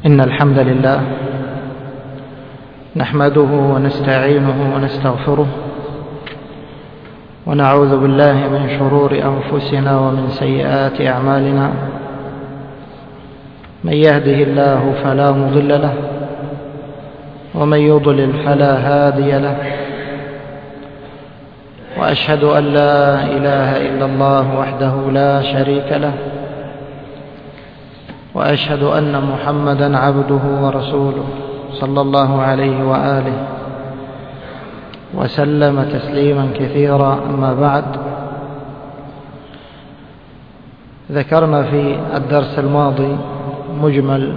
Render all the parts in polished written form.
إن الحمد لله نحمده ونستعينه ونستغفره ونعوذ بالله من شرور أنفسنا ومن سيئات أعمالنا. من يهده الله فلا مضل له ومن يضلل فلا هادي له، وأشهد أن لا إله إلا الله وحده لا شريك له، وأشهد أن محمدًا عبده ورسوله صلى الله عليه وآله وسلم تسليمًا كثيرا. أما بعد، ذكرنا في الدرس الماضي مجمل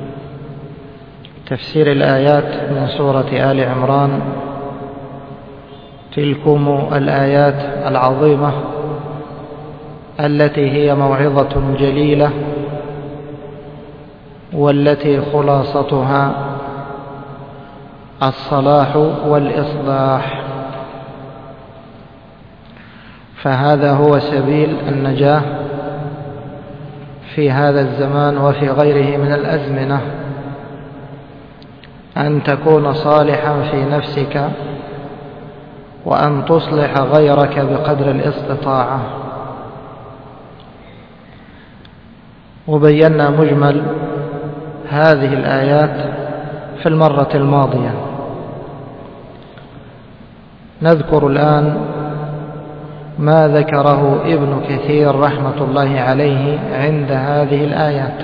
تفسير الآيات من سورة آل عمران. تلكم الآيات العظيمة التي هي موعظة جليلة، والتي خلاصتها الصلاح والإصلاح، فهذا هو سبيل النجاة في هذا الزمان وفي غيره من الأزمنة، أن تكون صالحا في نفسك وأن تصلح غيرك بقدر الاستطاعة. وبينا مجمل هذه الآيات في المرة الماضية. نذكر الآن ما ذكره ابن كثير رحمة الله عليه عند هذه الآيات.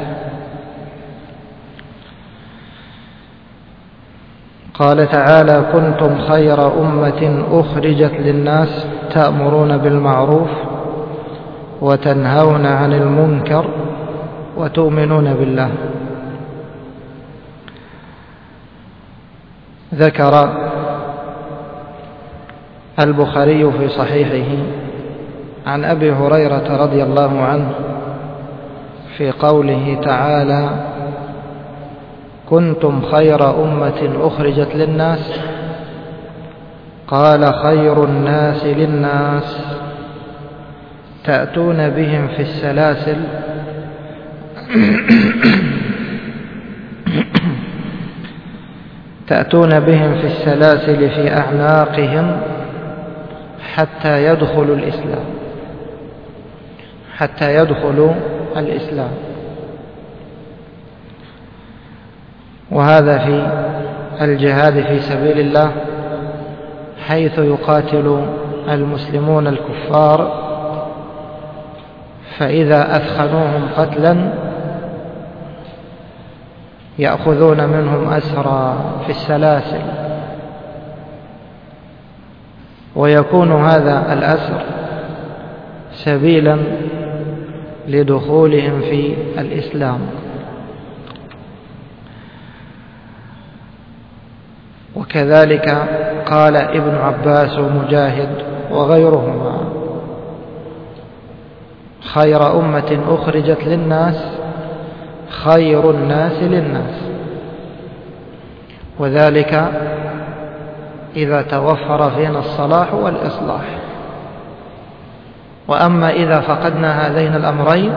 قال تعالى: كنتم خير أمة أخرجت للناس تأمرون بالمعروف وتنهون عن المنكر وتؤمنون بالله. ذكر البخاري في صحيحه عن أبي هريرة رضي الله عنه في قوله تعالى: كنتم خير أمة أخرجت للناس، قال: خير الناس للناس تأتون بهم في السلاسل تأتون بهم في السلاسل في أعناقهم حتى يدخلوا الإسلام، حتى يدخلوا الإسلام. وهذا في الجهاد في سبيل الله، حيث يقاتل المسلمون الكفار، فإذا أثخنوهم قتلا يأخذون منهم أسرى في السلاسل، ويكون هذا الأسر سبيلا لدخولهم في الإسلام. وكذلك قال ابن عباس ومجاهد وغيرهما: خير أمة أخرجت للناس خير الناس للناس، وذلك إذا توفر فينا الصلاح والإصلاح. وأما إذا فقدنا هذين الأمرين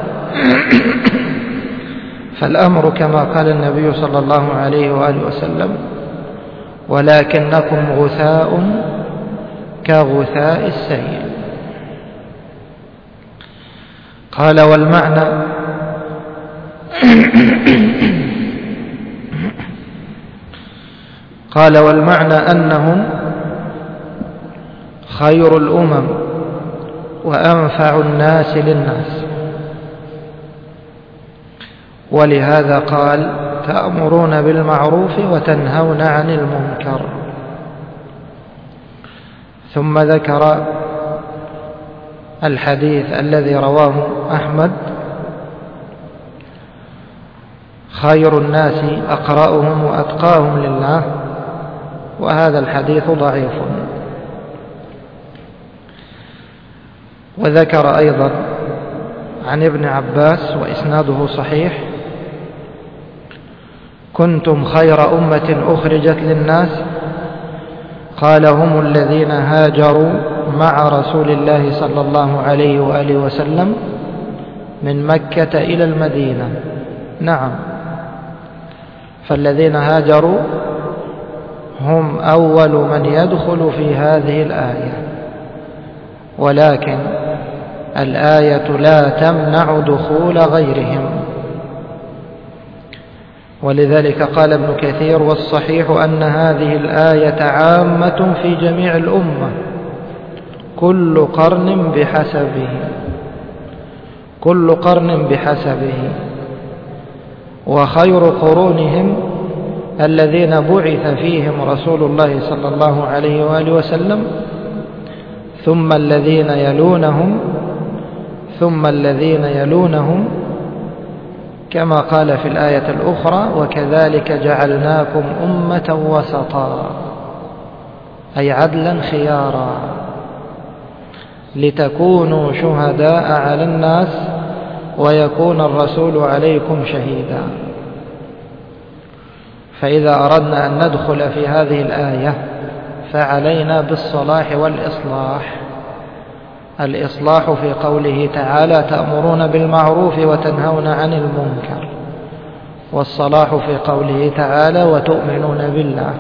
فالأمر كما قال النبي صلى الله عليه وآله وسلم: ولكنكم غثاء كغثاء السيل. قال: والمعنى أنهم خير الأمم وأنفع الناس للناس. ولهذا قال: تأمرون بالمعروف وتنهون عن المنكر. ثم ذكر الحديث الذي رواه أحمد: خير الناس أقرأهم وأتقاهم لله، وهذا الحديث ضعيف. وذكر أيضا عن ابن عباس وإسناده صحيح: كنتم خير أمة أخرجت للناس، قال: هم الذين هاجروا مع رسول الله صلى الله عليه وآله وسلم من مكة إلى المدينة. نعم، فالذين هاجروا هم أول من يدخل في هذه الآية، ولكن الآية لا تمنع دخول غيرهم. ولذلك قال ابن كثير: والصحيح أن هذه الآية عامة في جميع الأمة، كل قرن بحسبه، كل قرن بحسبه، وخير قرونهم الذين بعث فيهم رسول الله صلى الله عليه وآله وسلم، ثم الذين يلونهم، ثم الذين يلونهم، كما قال في الآية الأخرى: وكذلك جعلناكم أمة وسطا، أي عدلا خيارا، لتكونوا شهداء على الناس ويكون الرسول عليكم شهيدا. فإذا أردنا أن ندخل في هذه الآية فعلينا بالصلاح والإصلاح. الإصلاح في قوله تعالى: تأمرون بالمعروف وتنهون عن المنكر، والصلاح في قوله تعالى: وتؤمنون بالله.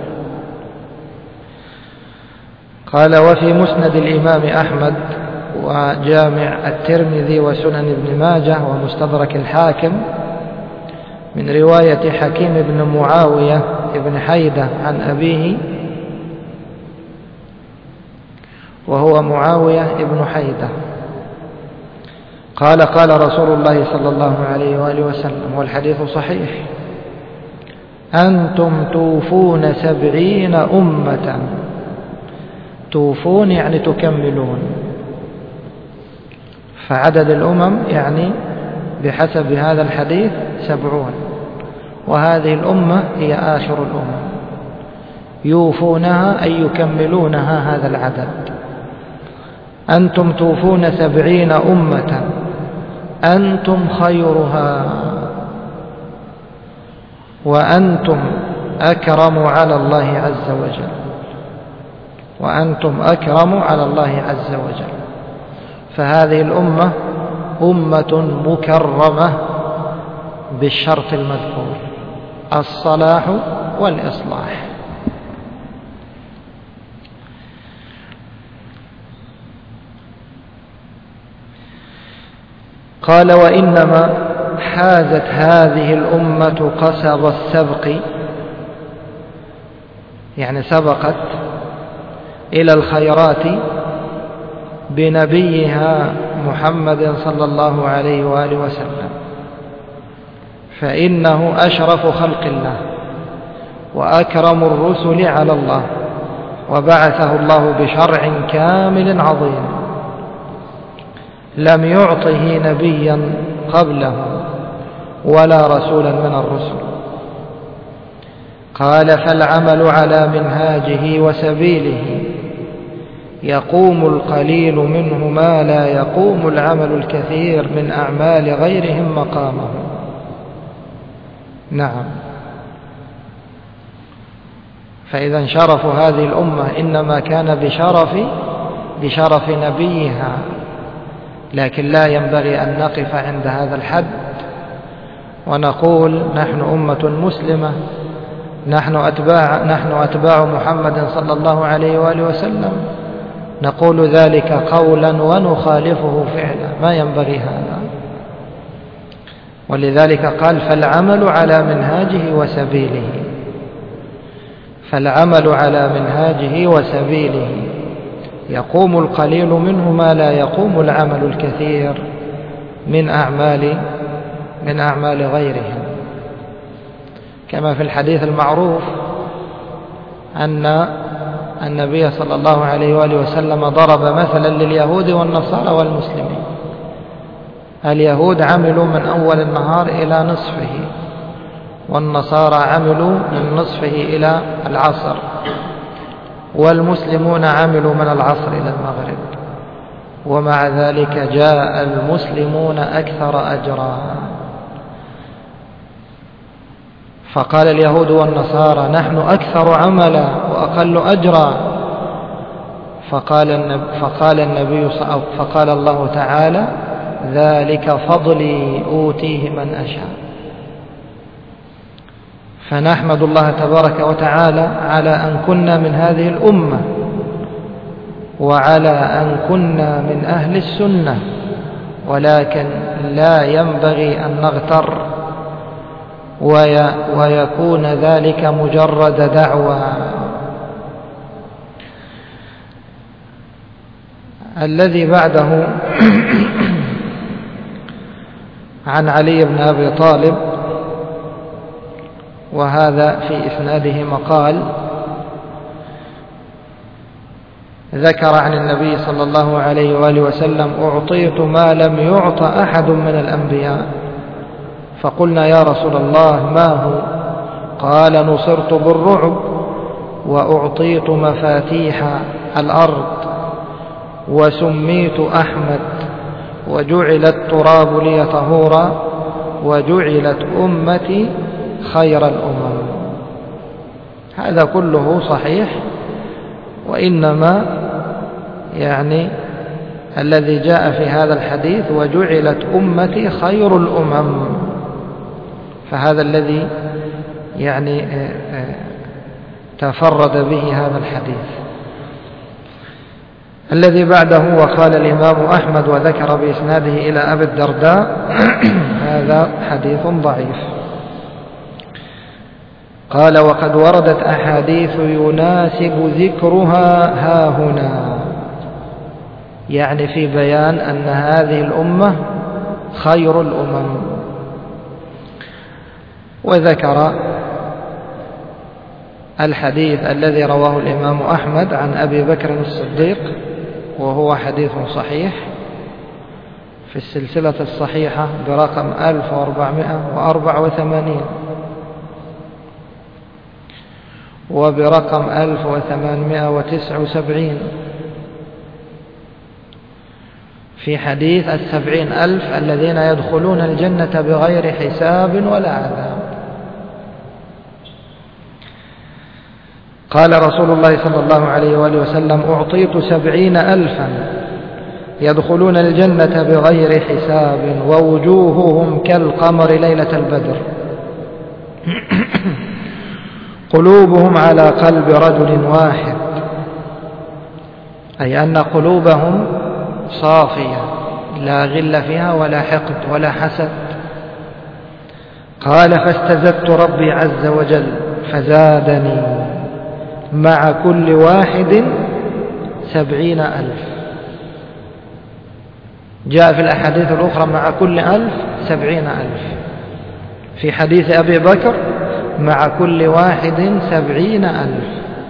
قال: وفي مسند الإمام أحمد وجامع الترمذي وسنن ابن ماجه ومستدرك الحاكم من رواية حكيم بن معاوية بن حيدة عن أبيه، وهو معاوية بن حيدة، قال: قال رسول الله صلى الله عليه وآله وسلم، والحديث صحيح: أنتم توفون 70 أمة. توفون يعني تكملون، فعدد الأمم يعني بحسب هذا الحديث 70، وهذه الأمة هي آخر الأمم. يوفونها أي يكملونها هذا العدد. أنتم توفون 70 أمة، أنتم خيرها، وأنتم أكرم على الله عز وجل، وأنتم أكرم على الله عز وجل. فهذه الأمة أمة مكرمة بالشرط المذكور: الصلاح والإصلاح. قال: وإنما حازت هذه الأمة قصب السبق، يعني سبقت إلى الخيرات بنبيها محمد صلى الله عليه وآله وسلم، فإنه أشرف خلق الله وأكرم الرسل على الله، وبعثه الله بشرع كامل عظيم لم يعطه نبيا قبله ولا رسولا من الرسل. قال: فالعمل على منهاجه وسبيله يقوم القليل منه ما لا يقوم العمل الكثير من أعمال غيرهم مقامه. نعم، فإذا شرف هذه الأمة إنما كان بشرف نبيها، لكن لا ينبغي أن نقف عند هذا الحد ونقول نحن أمة مسلمة، نحن أتباع محمد صلى الله عليه وآله وسلم، نقول ذلك قولا ونخالفه فعلا، ما ينبغي هذا. ولذلك قال: فالعمل على منهاجه وسبيله، فالعمل على منهاجه وسبيله يقوم القليل منه ما لا يقوم العمل الكثير من أعمال غيرهم. كما في الحديث المعروف أن النبي صلى الله عليه وآله وسلم ضرب مثلا لليهود والنصارى والمسلمين. اليهود عملوا من أول النهار إلى نصفه، والنصارى عملوا من نصفه إلى العصر، والمسلمون عملوا من العصر إلى المغرب، ومع ذلك جاء المسلمون أكثر أجرا. فقال اليهود والنصارى: نحن أكثر عملا وأقل أجرا. فقال الله تعالى: ذلك فضلي أوتيه من أشاء. فنحمد الله تبارك وتعالى على أن كنا من هذه الأمة، وعلى أن كنا من أهل السنة، ولكن لا ينبغي أن نغتر ويكون ذلك مجرد دعوة. الذي بعده عن علي بن أبي طالب، وهذا في إسناده مقال. ذكر عن النبي صلى الله عليه وآله وسلم: أعطيت ما لم يعط أحد من الأنبياء. فقلنا: يا رسول الله ما هو؟ قال: نصرت بالرعب، وأعطيت مفاتيح الأرض، وسميت أحمد، وجعل التراب لي طهورا، وجعلت أمتي خير الأمم. هذا كله صحيح، وإنما يعني الذي جاء في هذا الحديث: وجعلت أمتي خير الأمم، فهذا الذي يعني تفرد به هذا الحديث. الذي بعده: وقال الإمام أحمد وذكر بإسناده إلى أبي الدرداء هذا حديث ضعيف. قال: وقد وردت أحاديث يناسب ذكرها هاهنا، يعني في بيان أن هذه الأمة خير الأمم. وذكر الحديث الذي رواه الإمام أحمد عن أبي بكر الصديق، وهو حديث صحيح في السلسلة الصحيحة برقم 1484 وبرقم 1879 في حديث 70,000 الذين يدخلون الجنة بغير حساب ولا عذاب. قال رسول الله صلى الله عليه وآله وسلم: أعطيت 70,000 يدخلون الجنة بغير حساب، ووجوههم كالقمر ليلة البدر، قلوبهم على قلب رجل واحد، أي أن قلوبهم صافية لا غل فيها ولا حقد ولا حسد. قال: فاستزدت ربي عز وجل فزادني مع كل واحد 70,000. جاء في الأحاديث الأخرى: مع كل 1000 70,000. في حديث أبي بكر: مع كل واحد 70,000.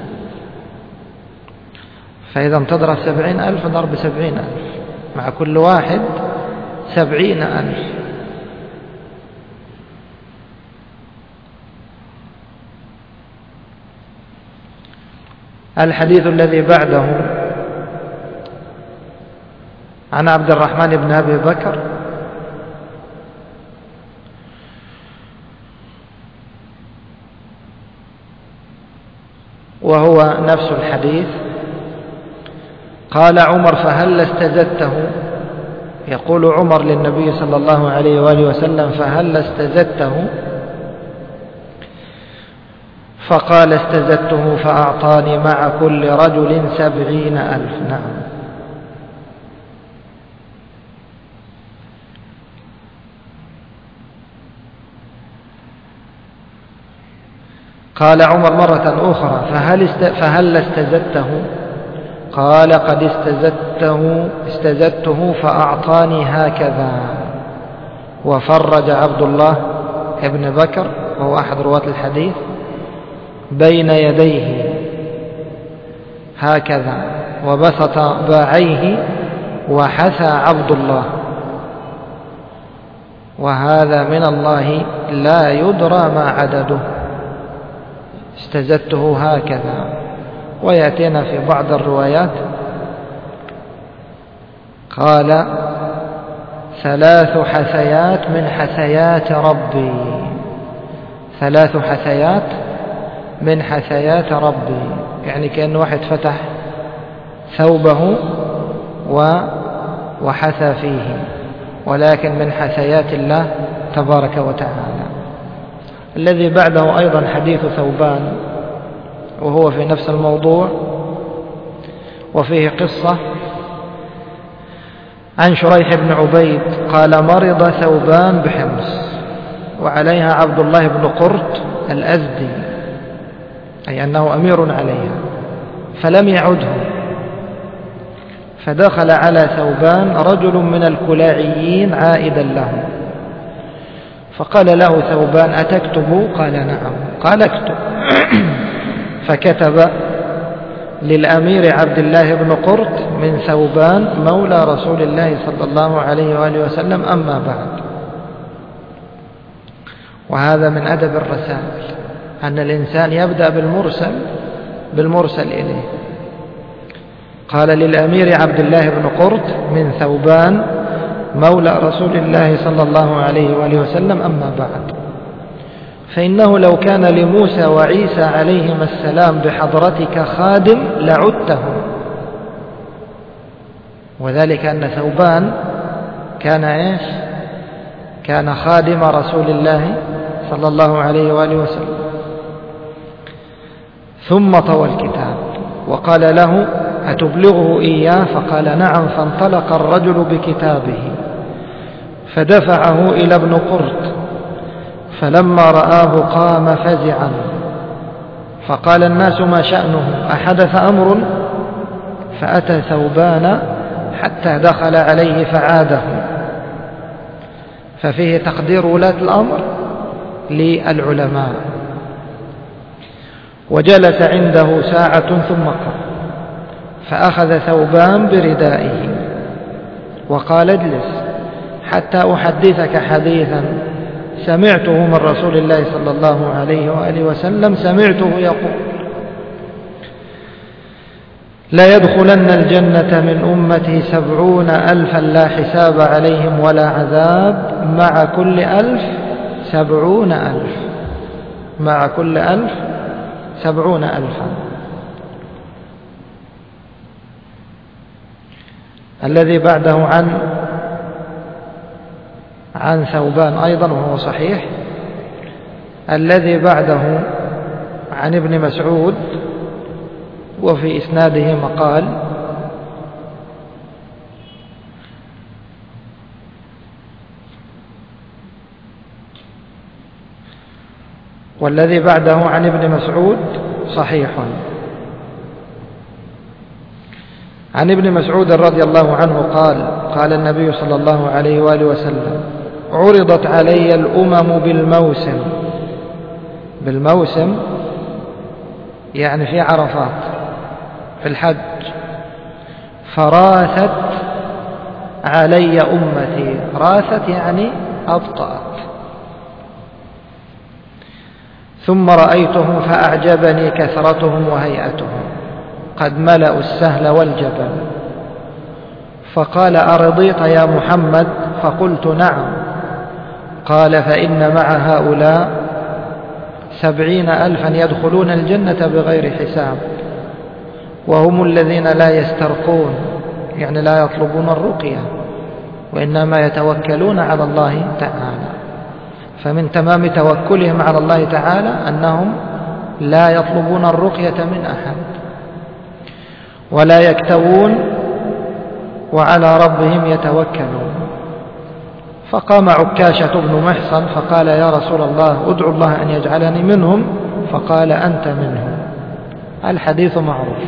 فإذا تضرب 70,000 ضرب 70,000، مع كل واحد 70,000. الحديث الذي بعده عن عبد الرحمن بن أبي بكر، وهو نفس الحديث. قال عمر: فهل استزدته؟ يقول عمر للنبي صلى الله عليه وآله وسلم: فهل استزدته؟ فقال: استزدته فأعطاني مع كل رجل 70,000. نعم. قال عمر مرة أخرى: فهل استزدته؟ قال: قد استزدته فأعطاني هكذا. وفرج عبد الله ابن بكر وهو أحد رواة الحديث بين يديه هكذا، وبسط باعيه وحثى عبد الله، وهذا من الله لا يدرى ما عدده. استزدته هكذا. ويأتينا في بعض الروايات قال: 3 حثيات من حثيات ربي، 3 حثيات من حثيات ربي، يعني كأن واحد فتح ثوبه وحثى فيه، ولكن من حثيات الله تبارك وتعالى. الذي بعده أيضا حديث ثوبان، وهو في نفس الموضوع، وفيه قصة عن شريح بن عبيد قال: مرض ثوبان بحمص وعليها عبد الله بن قرط الأزدي، أي أنه أمير عليها، فلم يعده، فدخل على ثوبان رجل من الكلاعيين عائدا له، فقال له ثوبان: أتكتب؟ قال: نعم. قال: اكتب. فكتب: للأمير عبد الله بن قرط من ثوبان مولى رسول الله صلى الله عليه وآله وسلم: أما بعد. وهذا من أدب الرسائل، أن الإنسان يبدأ بالمرسل إليه. قال: للأمير عبد الله بن قرط من ثوبان مولى رسول الله صلى الله عليه وآله وسلم: أما بعد، فإنه لو كان لموسى وعيسى عليهما السلام بحضرتك خادم لعدتهم. وذلك أن ثوبان كان خادم رسول الله صلى الله عليه وآله وسلم. ثم طوى الكتاب وقال له: أتبلغه إياه؟ فقال: نعم. فانطلق الرجل بكتابه فدفعه إلى ابن قرط، فلما رآه قام فزعا، فقال الناس: ما شأنه؟ أحدث أمر؟ فأتى ثوبان حتى دخل عليه فعاده. ففيه تقدير ولاة الأمر للعلماء. وجلس عنده ساعة ثم قام، فأخذ ثوبان بردائه وقال: اجلس حتى أحدثك حديثا سمعته من رسول الله صلى الله عليه وآله وسلم، سمعته يقول: لا يدخلن الجنة من أمتي 70,000 لا حساب عليهم ولا عذاب، مع كل 1000 70,000، مع كل 1000 70,000. الذي بعده عن ثوبان أيضا وهو صحيح. الذي بعده عن ابن مسعود وفي إسناده مقال. والذي بعده عن ابن مسعود صحيح. عن ابن مسعود رضي الله عنه قال: قال النبي صلى الله عليه وآله وسلم: عرضت علي الأمم بالموسم يعني في عرفات في الحج، فراثت علي أمتي. راثت يعني أبطأت. ثم رأيتهم فأعجبني كثرتهم وهيئتهم، قد ملأوا السهل والجبل. فقال: أرضيت يا محمد؟ فقلت: نعم. قال: فإن مع هؤلاء 70,000 يدخلون الجنة بغير حساب، وهم الذين لا يسترقون، يعني لا يطلبون الرقية، وإنما يتوكلون على الله تعالى. فمن تمام توكلهم على الله تعالى أنهم لا يطلبون الرقية من أحد ولا يكتوون، وعلى ربهم يتوكلون. فقام عكاشة بن محصن فقال: يا رسول الله، ادعو الله أن يجعلني منهم. فقال: أنت منهم. الحديث معروف.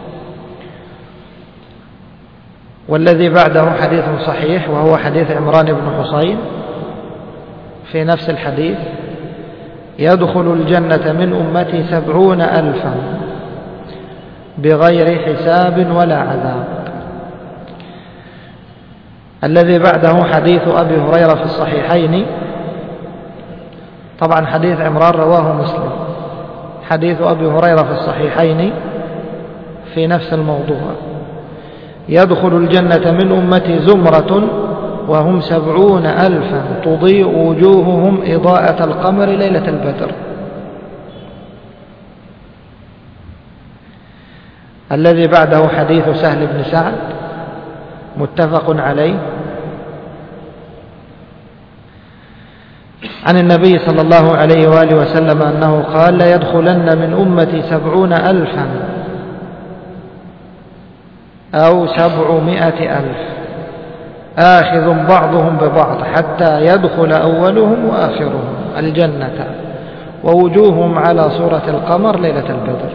والذي بعده حديث صحيح، وهو حديث عمران بن حصين في نفس الحديث: يدخل الجنة من أمتي 70,000 بغير حساب ولا عذاب. الذي بعده حديث أبي هريرة في الصحيحين. طبعا حديث عمران رواه مسلم. حديث أبي هريرة في الصحيحين في نفس الموضوع: يدخل الجنة من أمتي زمرة وهم 70,000 تضيء وجوههم إضاءة القمر ليلة البدر. الذي بعده حديث سهل بن سعد متفق عليه. عن النبي صلى الله عليه وآله وسلم أنه قال: لا يدخلن من أمتي 70,000 أو 700,000 آخذ بعضهم ببعض حتى يدخل أولهم وآخرهم الجنة ووجوههم على صورة القمر ليلة البدر.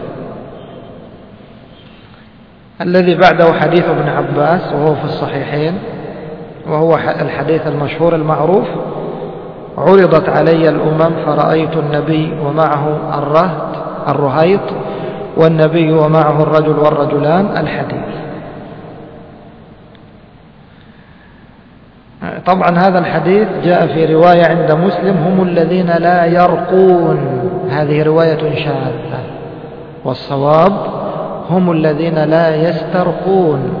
الذي بعده حديث ابن عباس وهو في الصحيحين، وهو الحديث المشهور المعروف: عرضت علي الأمم فرأيت النبي ومعه الرهيط والنبي ومعه الرجل والرجلان. الحديث. طبعا هذا الحديث جاء في رواية عند مسلم: هم الذين لا يرقون. هذه رواية شاذة، والصواب هم الذين لا يسترقون.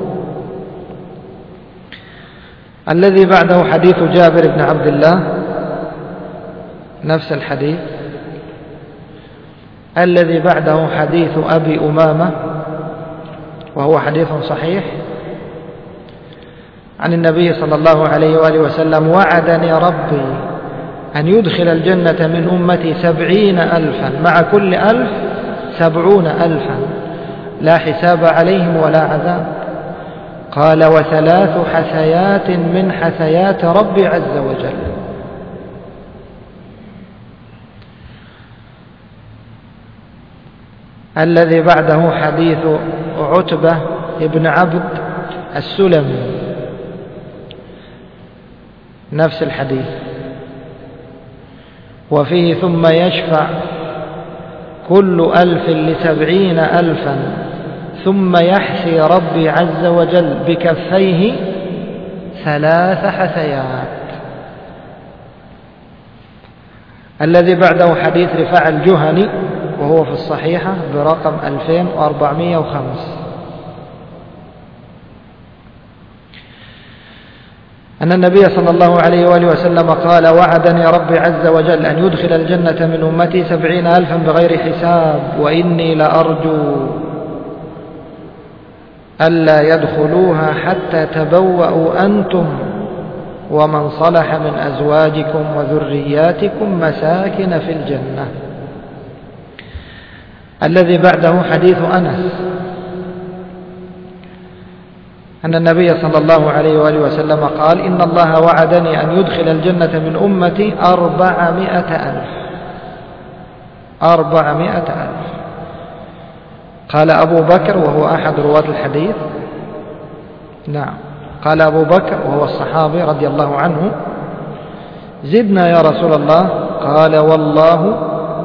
الذي بعده حديث جابر بن عبد الله، نفس الحديث. الذي بعده حديث أبي أمامة، وهو حديث صحيح عن النبي صلى الله عليه وآله وسلم: وعدني ربي أن يدخل الجنة من أمتي 70,000 مع كل 1000 70,000 لا حساب عليهم ولا عذاب. قال: و3 حثيات من حثيات ربي عز وجل. الذي بعده حديث عتبة بن عبد السلمي، نفس الحديث. وفيه: ثم يشفع كل 1000 ل70,000 ثم يحثي ربي عز وجل بكفيه 3 حثيات. الذي بعده حديث رفاع الجهني، وهو في الصحيحة برقم 2405. أن النبي صلى الله عليه وآله وسلم قال: وعدني ربي عز وجل أن يدخل الجنة من أمتي 70,000 بغير حساب، وإني لأرجو ألا يدخلوها حتى تبوأوا أنتم ومن صلح من أزواجكم وذرياتكم مساكن في الجنة. الذي بعده حديث أنس أن النبي صلى الله عليه وآله وسلم قال: إن الله وعدني أن يدخل الجنة من أمتي 400,000. 400,000. قال أبو بكر وهو أحد رواة الحديث، نعم، قال أبو بكر وهو الصحابي رضي الله عنه: زدنا يا رسول الله. قال: والله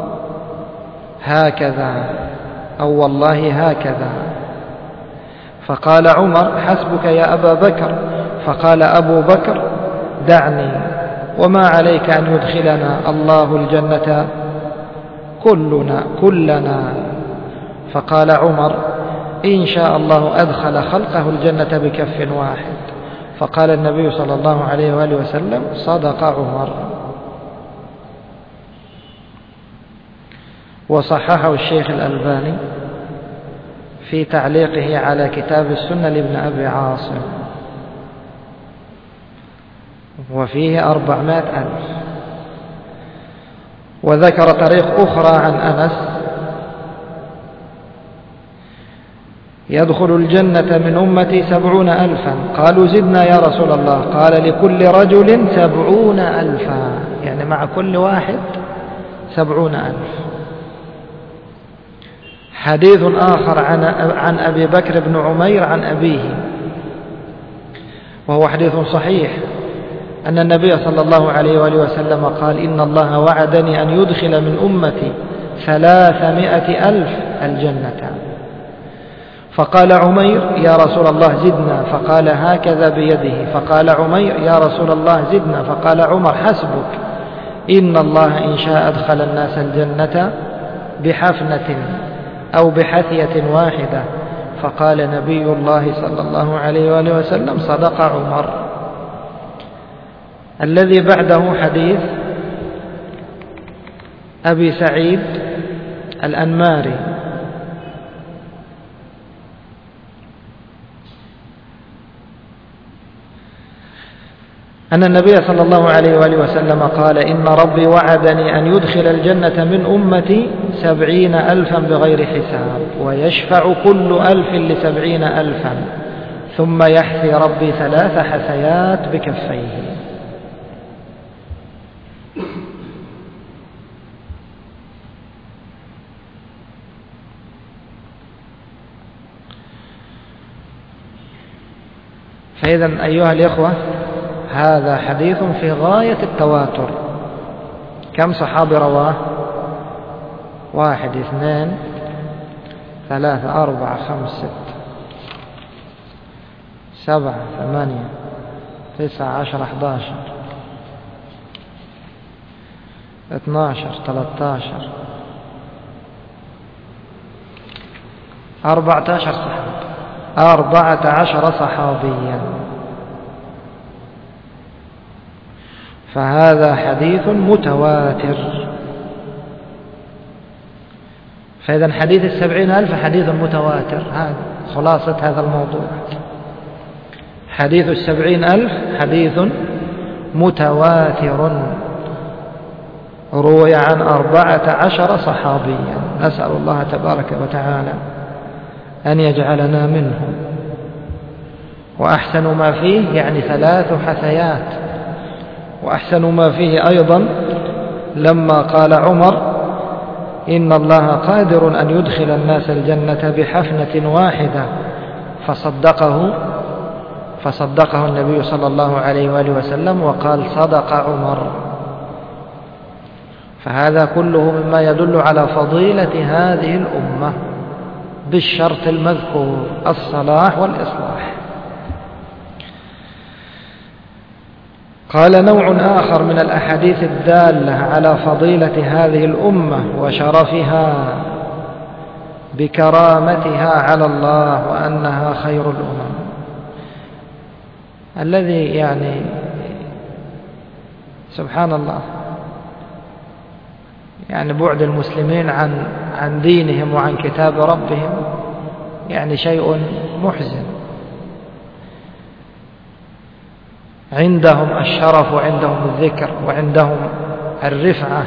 هكذا، أو والله هكذا. فقال عمر: حسبك يا أبا بكر. فقال أبو بكر: دعني، وما عليك أن يدخلنا الله الجنة كلنا. فقال عمر: إن شاء الله أدخل خلقه الجنة بكف واحد. فقال النبي صلى الله عليه وآله وسلم: صدق عمر. وصححه الشيخ الألباني في تعليقه على كتاب السنة لابن أبي عاصم، وفيه 400,000. وذكر طريق أخرى عن أنس: يدخل الجنة من أمتي 70,000. قالوا: زدنا يا رسول الله. قال: لكل رجل 70,000، يعني مع كل واحد 70,000. حديث آخر عن أبي بكر بن عمير عن أبيه، وهو حديث صحيح، أن النبي صلى الله عليه وآله وسلم قال: إن الله وعدني أن يدخل من أمتي 300,000 الجنة. فقال عمير: يا رسول الله زدنا. فقال هكذا بيده. فقال عمير: يا رسول الله زدنا. فقال عمر: حسبك، إن الله إن شاء أدخل الناس الجنة بحفنة أو بحثية واحدة. فقال نبي الله صلى الله عليه وآله وسلم: صدق عمر. الذي بعده حديث أبي سعيد الأنماري، أن النبي صلى الله عليه وآله وسلم قال: إن ربي وعدني أن يدخل الجنة من أمتي 70,000 بغير حساب، ويشفع كل 1000 ل70,000، ثم يحثي ربي 3 حثيات بكفيه. فإذا أيها الإخوة، هذا حديث في غاية التواتر. كم صحابي رواه؟ 1 2 3 4 5 6 7 8 9 10 11 12 13 14 صحابي، 14 صحابيا. فهذا حديث متواتر. فإذا حديث 70,000 حديث متواتر. هذا خلاصة هذا الموضوع. حديث 70,000 حديث متواتر روي عن 14 صحابيا. نسأل الله تبارك وتعالى أن يجعلنا منهم. وأحسن ما فيه يعني 3 حثيات. وأحسن ما فيه أيضا لما قال عمر: إن الله قادر أن يدخل الناس الجنة بحفنة واحدة، فصدقه النبي صلى الله عليه وآله وسلم وقال: صدق عمر. فهذا كله مما يدل على فضيلة هذه الأمة بالشرط المذكور: الصلاح والإصلاح. قال: نوع آخر من الأحاديث الدالة على فضيلة هذه الأمة وشرفها بكرامتها على الله وأنها خير الأمم، الذي يعني سبحان الله، يعني بعد المسلمين عن دينهم وعن كتاب ربهم يعني شيء محزن. عندهم الشرف وعندهم الذكر وعندهم الرفعة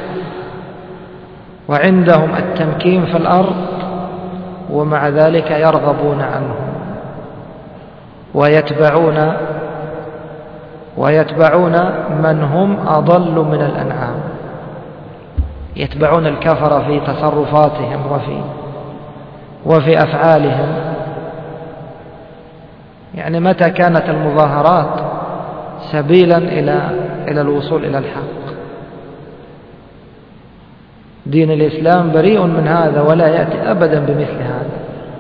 وعندهم التمكين في الأرض، ومع ذلك يرغبون عنهم ويتبعون من هم أضل من الأنعام. يتبعون الكفر في تصرفاتهم وفي أفعالهم. يعني متى كانت المظاهرات سبيلا إلى الوصول إلى الحق؟ دين الإسلام بريء من هذا ولا يأتي أبدا بمثل هذا،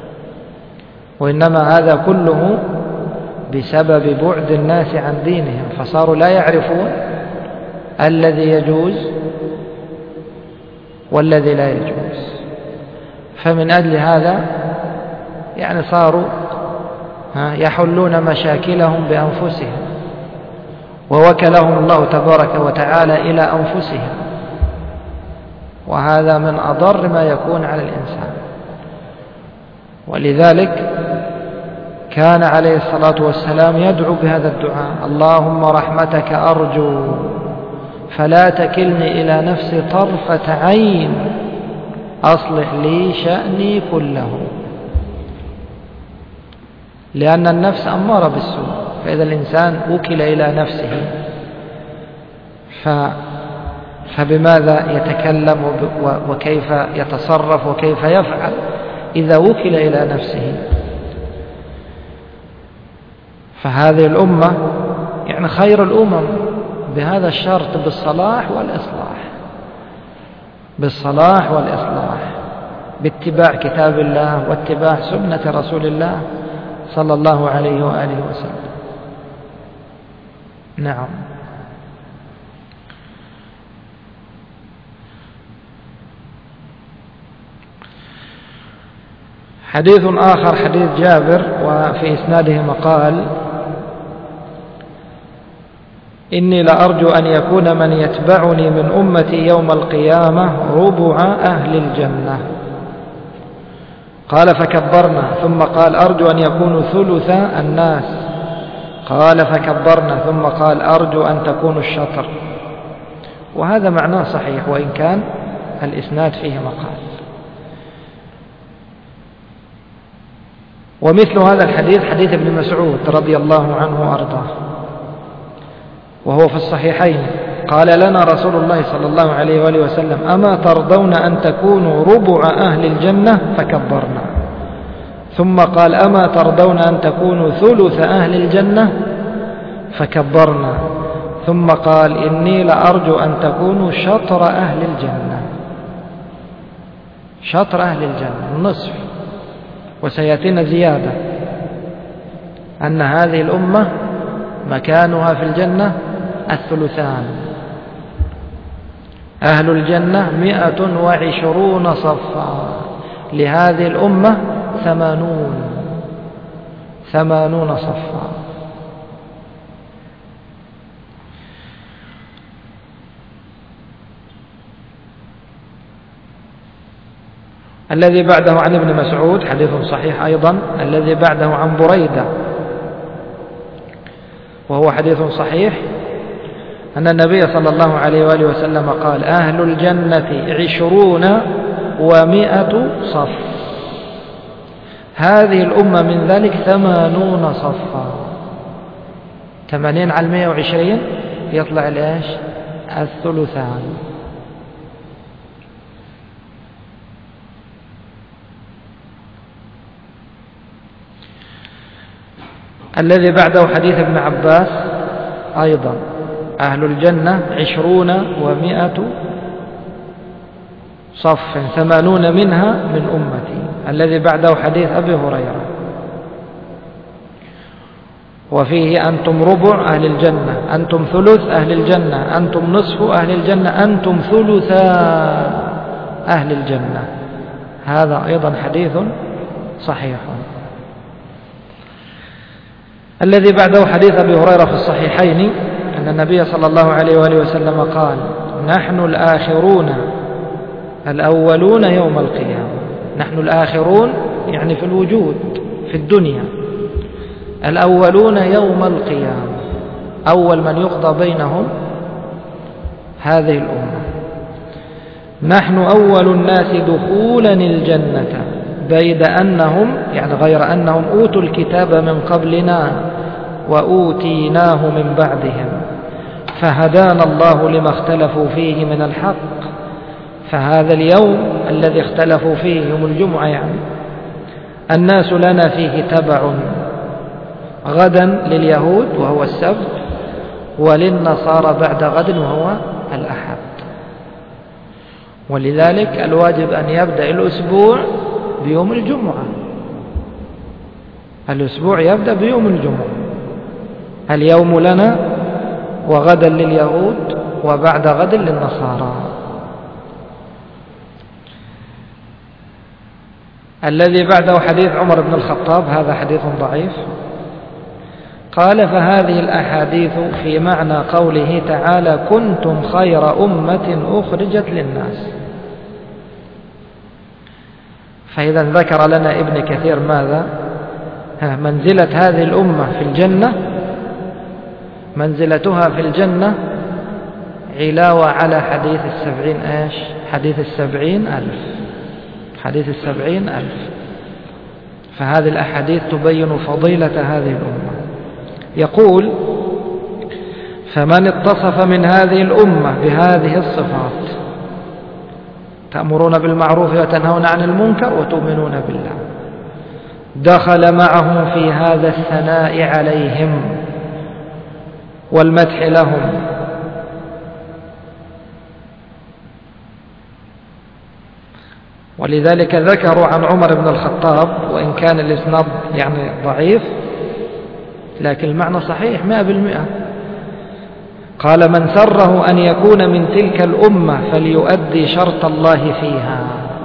وإنما هذا كله بسبب بعد الناس عن دينهم، فصاروا لا يعرفون الذي يجوز والذي لا يجوز. فمن أجل هذا يعني صاروا يحلون مشاكلهم بأنفسهم، ووكلهم الله تبارك وتعالى إلى أنفسهم، وهذا من أضر ما يكون على الإنسان. ولذلك كان عليه الصلاة والسلام يدعو بهذا الدعاء: اللهم رحمتك أرجو فلا تكلني إلى نفسي طرفة عين، أصلح لي شأني كله. لأن النفس أمارة بالسوء، فإذا الإنسان وكل إلى نفسه فبماذا يتكلم وكيف يتصرف وكيف يفعل إذا وكل إلى نفسه؟ فهذه الأمة يعني خير الأمم بهذا الشرط: بالصلاح والإصلاح، باتباع كتاب الله واتباع سنة رسول الله صلى الله عليه وآله وسلم. نعم. حديث آخر حديث جابر، وفي إسناده مقال: إني لأرجو أن يكون من يتبعني من أمتي يوم القيامة ربع أهل الجنة. قال: فكبرنا، ثم قال: أرجو أن يكونوا ثلث الناس. قال فكبرنا، ثم قال أرجو أن تكونوا الشطر. وهذا معناه صحيح وإن كان الإسناد فيه مقال. ومثل هذا الحديث حديث ابن مسعود رضي الله عنه وأرضاه، وهو في الصحيحين، قال لنا رسول الله صلى الله عليه وآله وسلم أما ترضون أن تكونوا ربع أهل الجنة؟ فكبرنا. ثم قال أما ترضون أن تكونوا ثلث أهل الجنة؟ فكبرنا. ثم قال إني لأرجو أن تكونوا شطر أهل الجنة. شطر أهل الجنة النصف. وسيأتينا زيادة أن هذه الأمة مكانها في الجنة الثلثان. أهل الجنة 120 صفا، لهذه الأمة 80 صفا. الذي بعده عن ابن مسعود حديث صحيح أيضا، الذي بعده عن بريدة وهو حديث صحيح، أن النبي صلى الله عليه وآله وسلم قال أهل الجنة 20 و100 صف، هذه الأمة من ذلك 80 صفا. 80 على 120 يطلع لإيش؟ الثلثان. الذي بعده حديث ابن عباس أيضا أهل الجنة 20 و100 صف 80 منها من أمتي. الذي بعده حديث أبي هريرة وفيه أنتم ربع أهل الجنة، أنتم ثلث أهل الجنة، أنتم نصف أهل الجنة، أنتم ثلثا أهل الجنة. هذا أيضا حديث صحيح. الذي بعده حديث أبي هريرة في الصحيحين أن النبي صلى الله عليه وآله وسلم قال نحن الآخرون الأولون يوم القيامة. نحن الآخرون يعني في الوجود في الدنيا، الأولون يوم القيامة، أول من يقضى بينهم هذه الأمة. نحن أول الناس دخولا الجنة بيد أنهم يعني غير أنهم أوتوا الكتاب من قبلنا وأوتيناه من بعدهم، فهدانا الله لما اختلفوا فيه من الحق. فهذا اليوم الذي اختلفوا فيه يوم الجمعة يعني الناس لنا فيه تبع، غدا لليهود وهو السبت، وللنصارى بعد غد وهو الأحد. ولذلك الواجب أن يبدأ الأسبوع بيوم الجمعة. الأسبوع يبدأ بيوم الجمعة، اليوم لنا وغدا لليهود وبعد غد للنصارى. الذي بعده حديث عمر بن الخطاب، هذا حديث ضعيف. قال فهذه الأحاديث في معنى قوله تعالى كنتم خير أمة أخرجت للناس. فإذا ذكر لنا ابن كثير ماذا؟ منزلة هذه الأمة في الجنة، منزلتها في الجنة علاوة على حديث 70 إيش؟ حديث 70,000، حديث 70,000. فهذه الأحاديث تبين فضيلة هذه الأمة. يقول فمن اتصف من هذه الأمة بهذه الصفات، تأمرون بالمعروف وتنهون عن المنكر وتؤمنون بالله، دخل معهم في هذا الثناء عليهم والمدح لهم. ولذلك ذكروا عن عمر بن الخطاب، وإن كان الإسناد يعني ضعيف لكن المعنى صحيح 100%. قال من سره أن يكون من تلك الأمة فليؤدي شرط الله فيها،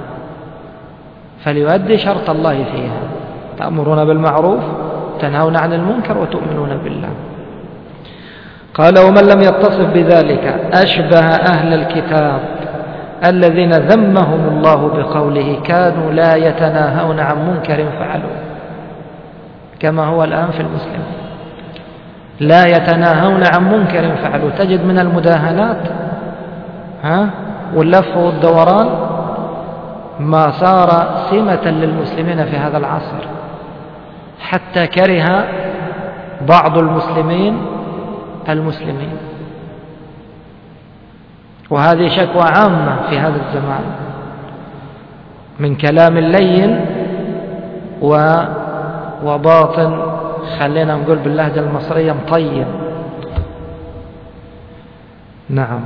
فليؤدي شرط الله فيها، تأمرون بالمعروف تنهون عن المنكر وتؤمنون بالله. قال ومن لم يتصف بذلك أشبه أهل الكتاب الذين ذمهم الله بقوله كانوا لا يتناهون عن منكر فعلوه، كما هو الآن في المسلمين. لا يتناهون عن منكر فعلوا. تجد من المداهنات واللف والدوران ما صار سمة للمسلمين في هذا العصر، حتى كره بعض المسلمين وهذه شكوى عامة في هذا الزمان من كلام لين وباطن، خلينا نقول باللهجة المصرية مطين. نعم.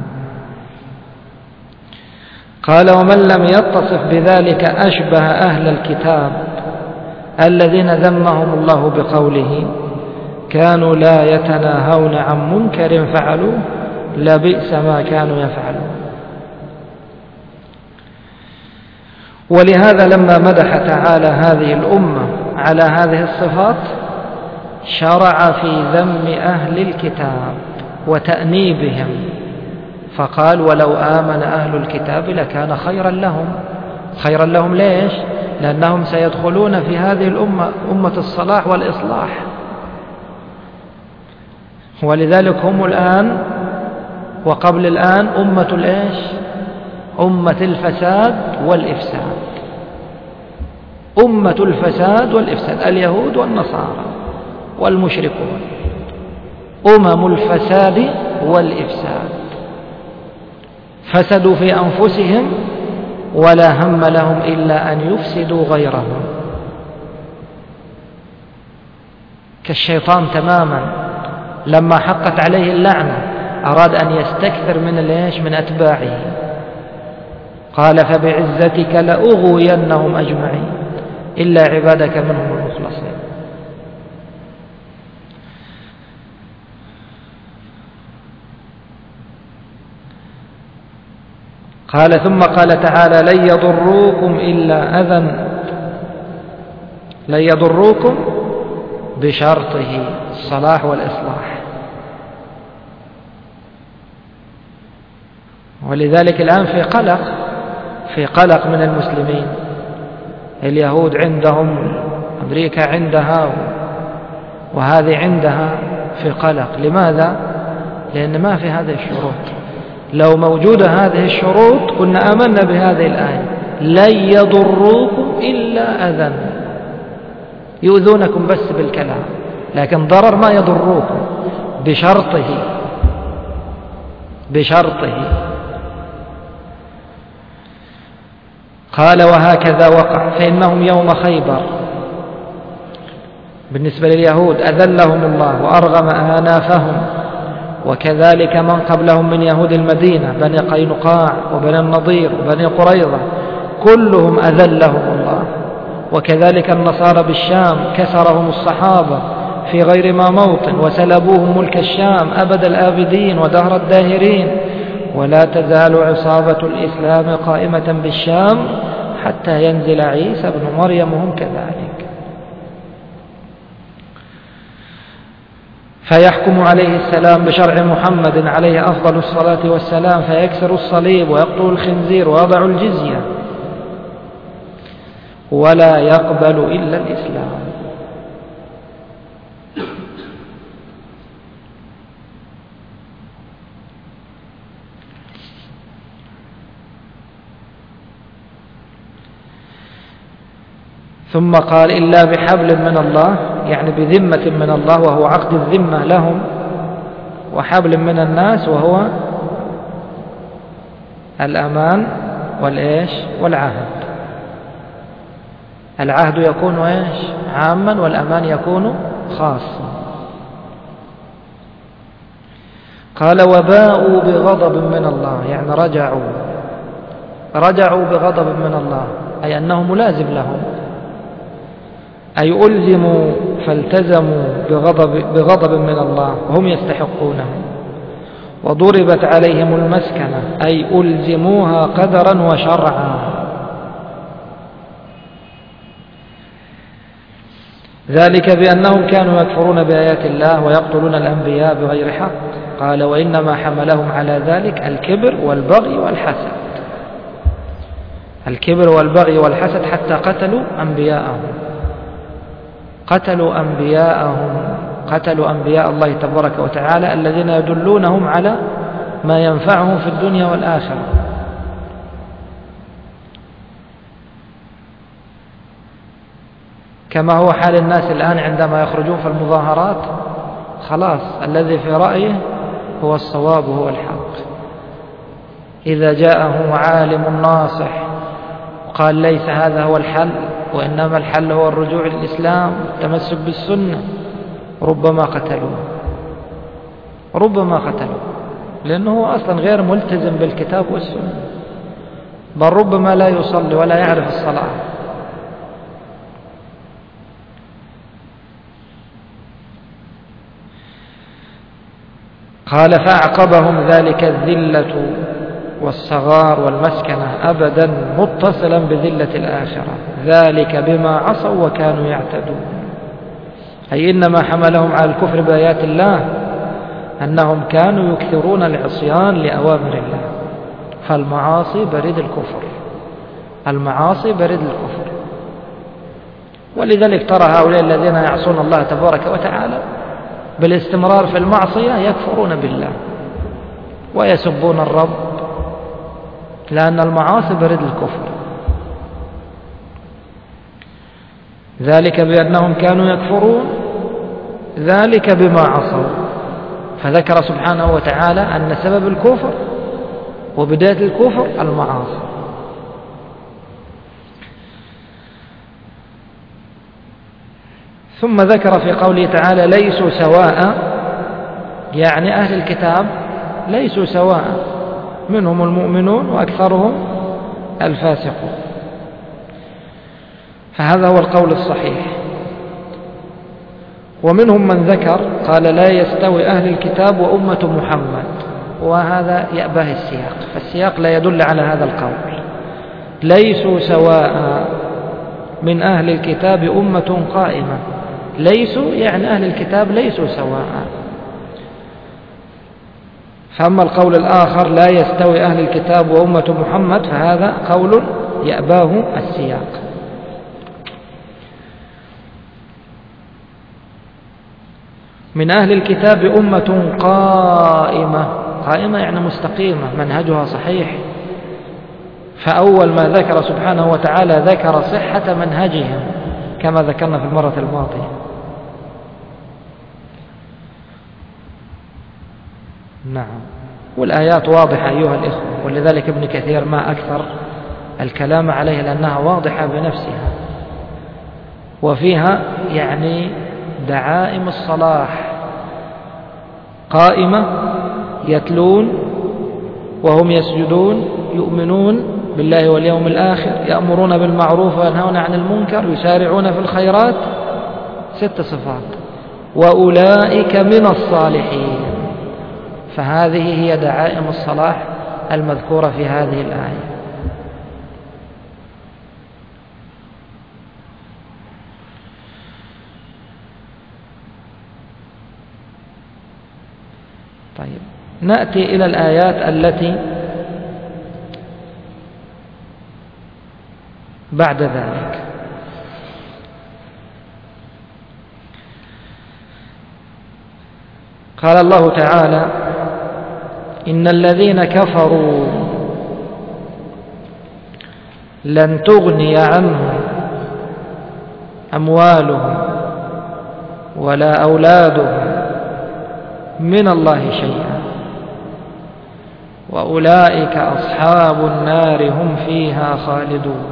قال ومن لم يتصف بذلك أشبه أهل الكتاب الذين ذمهم الله بقوله كانوا لا يتناهون عن منكر فعلوه لبئس ما كانوا يفعلون. ولهذا لما مدح تعالى هذه الأمة على هذه الصفات شرع في ذم أهل الكتاب وتأنيبهم، فقال ولو آمن أهل الكتاب لكان خيرا لهم. خيرا لهم ليش؟ لأنهم سيدخلون في هذه الأمة أمة الصلاح والإصلاح، ولذلك هم الآن وقبل الآن أمة الفساد والإفساد. أمة الفساد والإفساد اليهود والنصارى والمشركون، الفساد والإفساد، فسدوا في أنفسهم ولا هم لهم إلا أن يفسدوا غيرهم، كالشيطان تماما لما حقت عليه اللعنة أراد أن يستكثر من أتباعه، قال فبعزتك لأغوينهم أجمعين إلا عبادك منهم المخلصين. قال ثم قال تعالى لن يضروكم إلا أذى، لن يضروكم بشرطه الصلاح والإصلاح. ولذلك الآن في قلق من المسلمين. اليهود عندهم، أمريكا عندها، وهذه عندها في قلق. لماذا؟ لأن ما في هذه الشروط. لو موجودة هذه الشروط كنا آمنا بهذه الآية لن يضروكم إلا أذى، يؤذونكم بس بالكلام، لكن ضرر ما يضروكم بشرطه. قال وهكذا وقع، فإنهم يوم خيبر بالنسبة لليهود أذلهم الله وأرغم آنافهم، وكذلك من قبلهم من يهود المدينة بني قينقاع وبني النضير وبني قريظة كلهم أذلهم الله. وكذلك النصارى بالشام كسرهم الصحابة في غير ما موطن وسلبوهم ملك الشام أبد الآبدين ودهر الداهرين، ولا تزال عصابة الإسلام قائمة بالشام حتى ينزل عيسى بن مريم وهم كذلك. فيحكم عليه السلام بشرع محمد عليه أفضل الصلاة والسلام، فيكسر الصليب ويقتل الخنزير ويضع الجزية ولا يقبل إلا الإسلام. ثم قال إلا بحبل من الله، يعني بذمة من الله وهو عقد الذمة لهم، وحبل من الناس وهو الأمان والعهد. العهد يكون عاما والأمان يكون خاصا. قال وباءوا بغضب من الله، يعني رجعوا بغضب من الله، أي أنه ملازم لهم، أي ألزموا فالتزموا بغضب من الله وهم يستحقونه. وضربت عليهم المسكنة، أي ألزموها قدرا وشرعا. ذلك بأنهم كانوا يكفرون بآيات الله ويقتلون الأنبياء بغير حق. قال وإنما حملهم على ذلك الكبر والبغي والحسد. الكبر والبغي والحسد حتى قتلوا أنبياءهم قتلوا أنبياء الله تبارك وتعالى الذين يدلونهم على ما ينفعهم في الدنيا والآخرة. كما هو حال الناس الآن عندما يخرجون في المظاهرات، خلاص الذي في رأيه هو الصواب وهو الحق. إذا جاءه عالم ناصح وقال ليس هذا هو الحل وإنما الحل هو الرجوع للإسلام والتمسك بالسنة، ربما قتلوه لأنه هو أصلا غير ملتزم بالكتاب والسنة، بل ربما لا يصلي ولا يعرف الصلاة. قال فأعقبهم ذلك الذلة والصغار والمسكنة أبدا متصلا بذلة الآخرة، ذلك بما عصوا وكانوا يعتدون. أي إنما حملهم على الكفر بآيات الله أنهم كانوا يكثرون العصيان لأوامر الله، فالمعاصي بريد الكفر، ولذلك ترى هؤلاء الذين يعصون الله تبارك وتعالى بالاستمرار في المعصية يكفرون بالله ويسبون الرب، لأن المعاصي بريد الكفر. ذلك بأنهم كانوا يكفرون، ذلك بما عصوا، فذكر سبحانه وتعالى أن سبب الكفر وبداية الكفر المعاصي. ثم ذكر في قوله تعالى ليسوا سواء، يعني أهل الكتاب ليسوا سواء، منهم المؤمنون وأكثرهم الفاسقون، فهذا هو القول الصحيح. ومنهم من ذكر قال لا يستوي أهل الكتاب وأمة محمد، وهذا يأباه السياق، فالسياق لا يدل على هذا القول. ليسوا سواء من أهل الكتاب أمة قائمة، ليسوا يعني أهل الكتاب ليسوا سواء. فأما القول الآخر لا يستوي أهل الكتاب وأمة محمد فهذا قول يأباه السياق. من أهل الكتاب أمة قائمة يعني مستقيمة، منهجها صحيح، فأول ما ذكر سبحانه وتعالى ذكر صحة منهجهم كما ذكرنا في المرة الماضية. نعم، والآيات واضحة أيها الإخوة، ولذلك ابن كثير ما أكثر الكلام عليه لأنها واضحة بنفسها، وفيها يعني دعائم الصلاح، قائمة يتلون وهم يسجدون، يؤمنون بالله واليوم الآخر، يأمرون بالمعروف وينهون عن المنكر، يسارعون في الخيرات، 6 صفات، وأولئك من الصالحين. فهذه هي دعائم الصلاح المذكورة في هذه الآية. طيب، نأتي إلى الآيات التي بعد ذلك. قال الله تعالى إن الذين كفروا لن تغني عنهم أموالهم ولا أولادهم من الله شيئا وأولئك أصحاب النار هم فيها خالدون.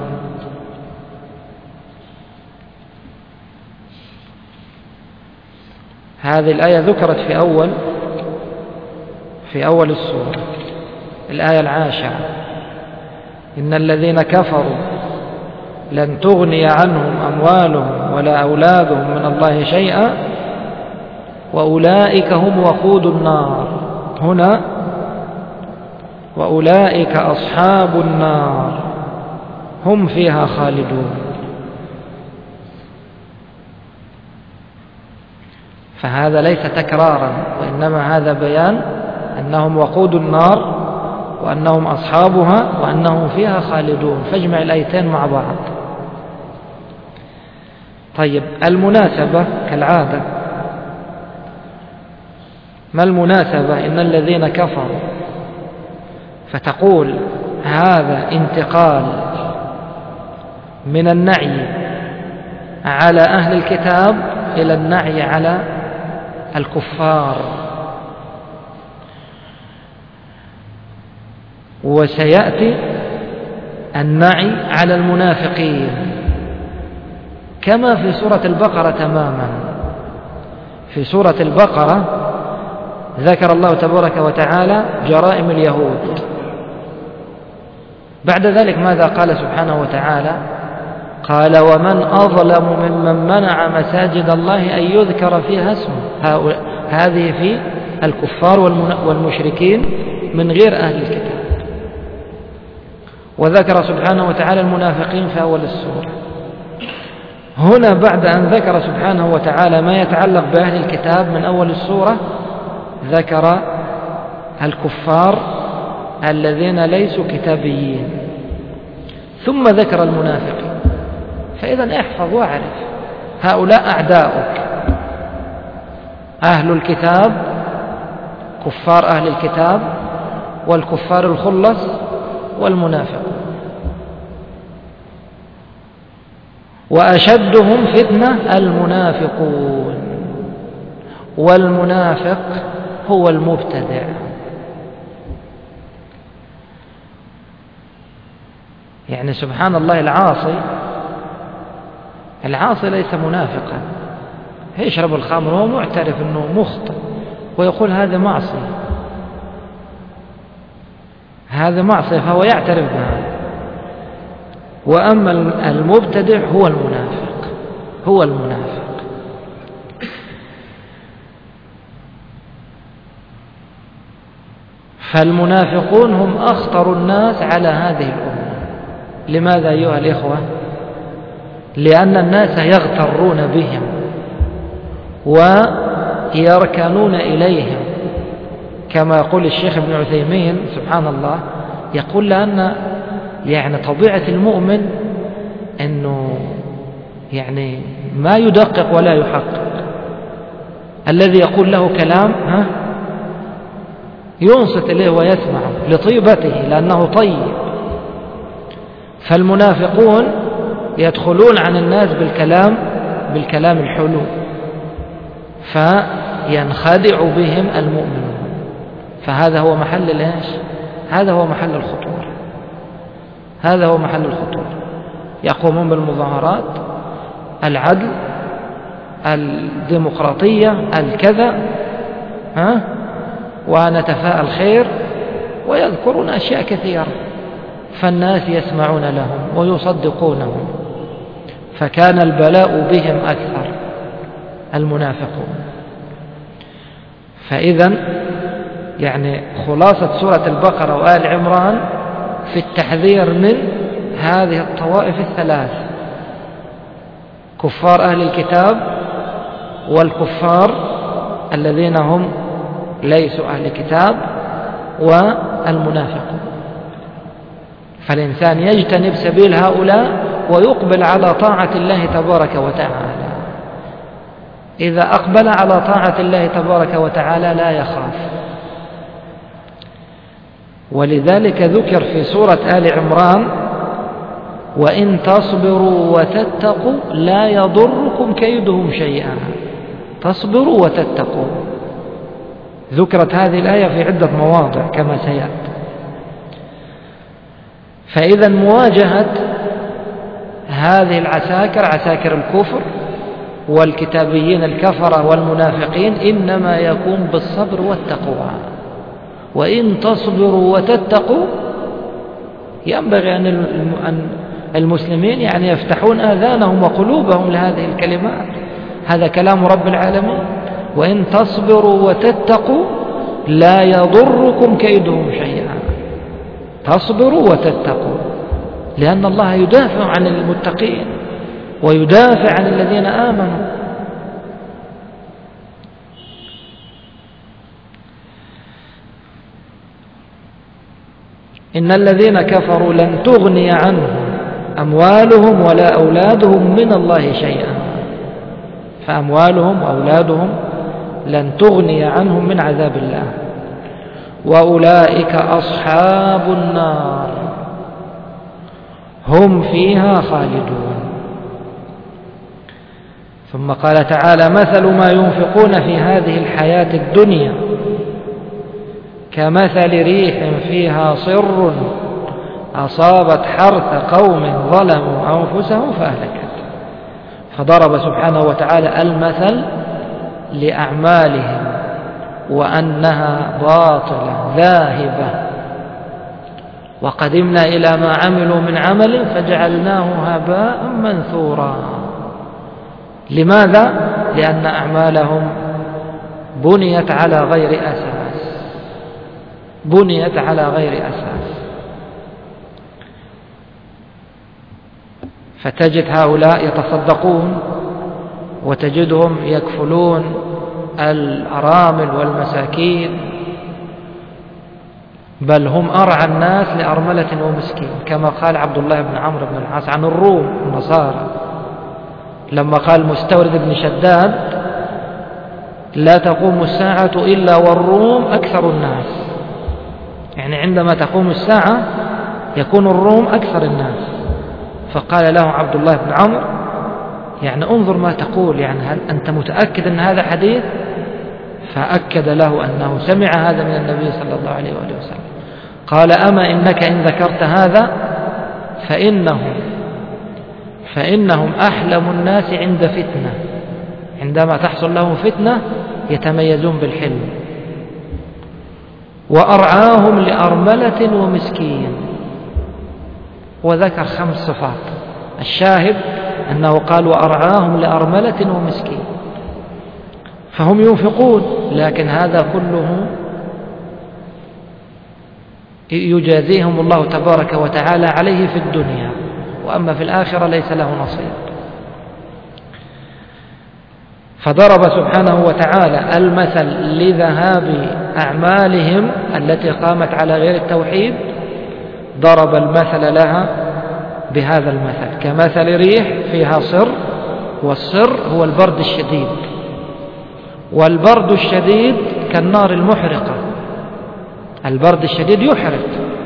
هذه الآية ذكرت في أول السورة، الآية 10: إن الذين كفروا لن تغني عنهم أموالهم ولا أولادهم من الله شيئا وأولئك هم وقود النار. هنا وأولئك أصحاب النار هم فيها خالدون. فهذا ليس تكرارا، وإنما هذا بيان أنهم وقود النار وأنهم أصحابها وأنهم فيها خالدون، فاجمع الآيتين مع بعض. طيب، المناسبة كالعادة ما المناسبة إن الذين كفروا، فتقول هذا انتقال من النعي على أهل الكتاب إلى النعي على الكفار. وسيأتي النعي على المنافقين كما في سورة البقرة تماما. في سورة البقرة ذكر الله تبارك وتعالى جرائم اليهود، بعد ذلك ماذا قال سبحانه وتعالى؟ قال ومن أظلم ممن منع مساجد الله أن يذكر فيها اسمه. هذه في الكفار والمشركين من غير أهل الكتاب. وذكر سبحانه وتعالى المنافقين في أول السورة. هنا بعد أن ذكر سبحانه وتعالى ما يتعلق بأهل الكتاب من أول السورة ذكر الكفار الذين ليسوا كتابيين، ثم ذكر المنافقين. فإذا احفظ واعرف هؤلاء أعداؤك، أهل الكتاب، كفار أهل الكتاب والكفار الخلص والمنافق. وأشدهم فتنة المنافقون، والمنافق هو المبتدع. يعني سبحان الله، العاصي ليس منافقا، يشرب الخمر وهو معترف أنه مخطئ ويقول هذا معصية، هذا معصية، فهو يعترف بها. وأما المبتدع هو المنافق. فالمنافقون هم أخطر الناس على هذه الأمة. لماذا أيها الإخوة؟ لأن الناس يغترون بهم ويركنون إليهم، كما يقول الشيخ ابن عثيمين سبحان الله، يقول لأن يعني طبيعة المؤمن أنه يعني ما يدقق ولا يحقق. الذي يقول له كلام ينصت إليه ويسمعه لطيبته لأنه طيب. فالمنافقون يدخلون عن الناس بالكلام الحلو، فينخدع بهم المؤمنون. فهذا هو محل الإيش؟ هذا هو محل الخطورة. هذا هو محل الخطورة. يقومون بالمظاهرات، العدل، الديمقراطية، الكذا، ونتفاءل خير، ويذكرون أشياء كثيرة، فالناس يسمعون لهم ويصدقونهم. فكان البلاء بهم أكثر المنافقون. فإذا يعني خلاصة سورة البقرة وآل عمران في التحذير من هذه الطوائف الثلاث: كفار أهل الكتاب، والكفار الذين هم ليسوا أهل الكتاب، والمنافقون. فالإنسان يجتنب سبيل هؤلاء ويقبل على طاعة الله تبارك وتعالى. إذا أقبل على طاعة الله تبارك وتعالى لا يخاف. ولذلك ذكر في سورة آل عمران: وإن تصبروا وتتقوا لا يضركم كيدهم شيئا. تصبروا وتتقوا. ذكرت هذه الآية في عدة مواضع كما سيأتي. فإذا مواجهة هذه العساكر، عساكر الكفر والكتابيين الكفرة والمنافقين، إنما يكون بالصبر والتقوى. وإن تصبروا وتتقوا، ينبغي أن المسلمين يعني يفتحون آذانهم وقلوبهم لهذه الكلمات. هذا كلام رب العالمين: وإن تصبروا وتتقوا لا يضركم كيدهم شيئا. تصبروا وتتقوا، لأن الله يدافع عن المتقين ويدافع عن الذين آمنوا. إن الذين كفروا لن تغني عنهم أموالهم ولا أولادهم من الله شيئا. فأموالهم وأولادهم لن تغني عنهم من عذاب الله. وأولئك أصحاب النار هم فيها خالدون. ثم قال تعالى: مثل ما ينفقون في هذه الحياة الدنيا كمثل ريح فيها صر أصابت حرث قوم ظلموا أنفسهم فأهلكت. فضرب سبحانه وتعالى المثل لأعمالهم وأنها باطلة ذاهبة، وقدمنا إلى ما عملوا من عمل فجعلناه هباء منثورا. لماذا؟ لأن أعمالهم بنيت على غير أساس، بنيت على غير أساس. فتجد هؤلاء يتصدقون وتجدهم يكفلون الأرامل والمساكين، بل هم أرعى الناس لأرملة ومسكين، كما قال عبد الله بن عمرو بن العاص عن الروم النصارى لما قال مستورد بن شداد: لا تقوم الساعة إلا والروم أكثر الناس. يعني عندما تقوم الساعة يكون الروم أكثر الناس. فقال له عبد الله بن عمرو: يعني انظر ما تقول، يعني هل أنت متأكد أن هذا حديث؟ فأكد له أنه سمع هذا من النبي صلى الله عليه وآله وسلم. قال: أما إنك إن ذكرت هذا فإنهم أحلم الناس عند فتنة، عندما تحصل لهم فتنة يتميزون بالحلم، وأرعاهم لأرملة ومسكين. وذكر 5 صفات. الشاهد أنه قال: وأرعاهم لأرملة ومسكين. فهم ينفقون، لكن هذا كله يجازيهم الله تبارك وتعالى عليه في الدنيا، وأما في الآخرة ليس له نصيب. فضرب سبحانه وتعالى المثل لذهاب أعمالهم التي قامت على غير التوحيد، ضرب المثل لها بهذا المثل: كمثل ريح فيها صر، والصر هو البرد الشديد، والبرد الشديد كالنار المحرقة. البرد الشديد يحرق،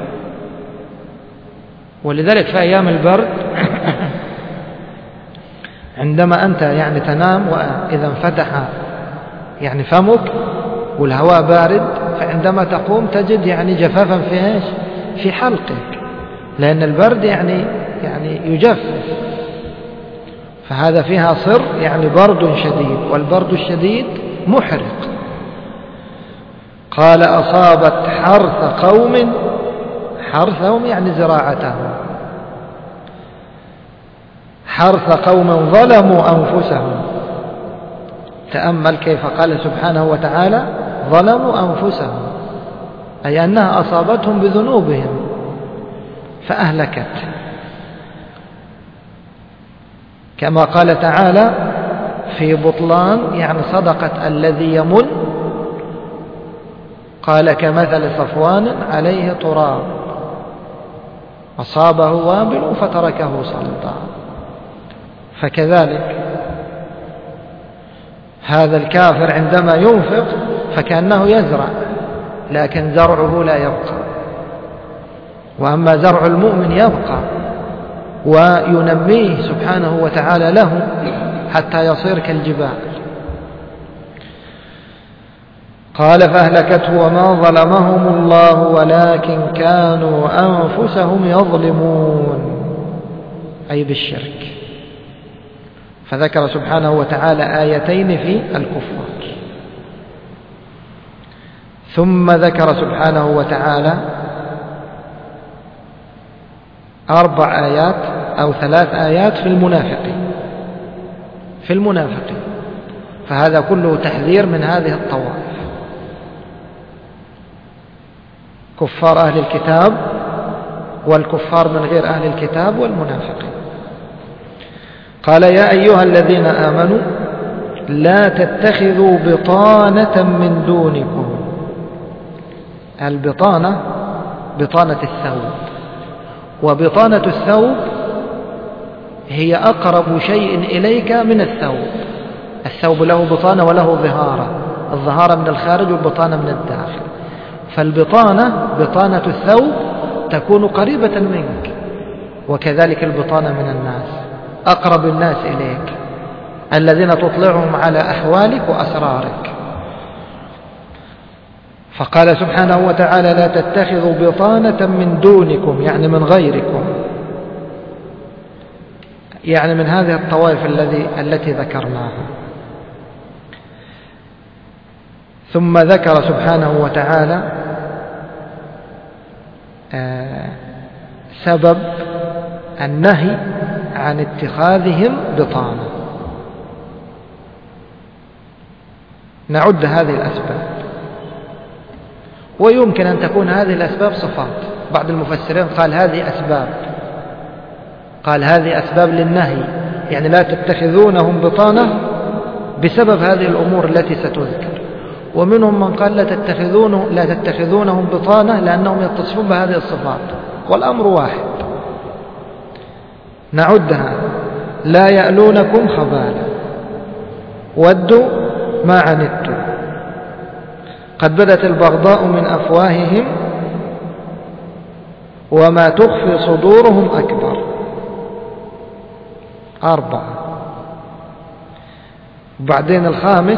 ولذلك في أيام البرد عندما أنت يعني تنام وإذا انفتح يعني فمك والهواء بارد، فعندما تقوم تجد يعني جفافا في إيش؟ في حلقك، لأن البرد يعني يجفف. فهذا فيها صر يعني برد شديد، والبرد الشديد محرق. قال: أصابت حرث قوم، حرثهم يعني زراعتهم، حرث قوم ظلموا أنفسهم. تأمل كيف قال سبحانه وتعالى: ظلموا أنفسهم، أي أنها أصابتهم بذنوبهم فأهلكت. كما قال تعالى في بطلان يعني صدقة الذي يمن، قال: كمثل صفوان عليه تراب أصابه وابل فتركه صلدا. فكذلك هذا الكافر عندما ينفق فكأنه يزرع، لكن زرعه لا يبقى، وأما زرع المؤمن يبقى وينميه سبحانه وتعالى له حتى يصير كالجبال. قال: فأهلكته وما ظلمهم الله ولكن كانوا أنفسهم يظلمون، أي بالشرك. فذكر سبحانه وتعالى آيتين في الكفار، ثم ذكر سبحانه وتعالى 4 آيات أو 3 آيات في المنافقين. فهذا كله تحذير من هذه الطوائف، كفار أهل الكتاب والكفار من غير أهل الكتاب والمنافقين. قال: يا أيها الذين آمنوا لا تتخذوا بطانة من دونكم. البطانة بطانة الثوب، وبطانة الثوب هي أقرب شيء إليك من الثوب. الثوب له بطانة وله ظهارة، الظهارة من الخارج والبطانة من الداخل. فالبطانة بطانة الثوب تكون قريبة منك، وكذلك البطانة من الناس، أقرب الناس إليك الذين تطلعهم على أحوالك وأسرارك. فقال سبحانه وتعالى لا تتخذوا بطانة من دونكم، يعني من غيركم، يعني من هذه الطوائف التي ذكرناها. ثم ذكر سبحانه وتعالى سبب النهي عن اتخاذهم بطانة. نعد هذه الأسباب، ويمكن أن تكون هذه الأسباب صفات. بعض المفسرين قال هذه أسباب للنهي، يعني لا تتخذونهم بطانة بسبب هذه الأمور التي ستذكر. ومنهم من قال لا تتخذونهم بطانة لأنهم يتصفون بهذه الصفات، والأمر واحد. نعدها: لا يألونكم خبالا، ودوا ما عنتم، قد بدت البغضاء من أفواههم وما تخفي صدورهم أكبر. 4. وبعدين الخامس: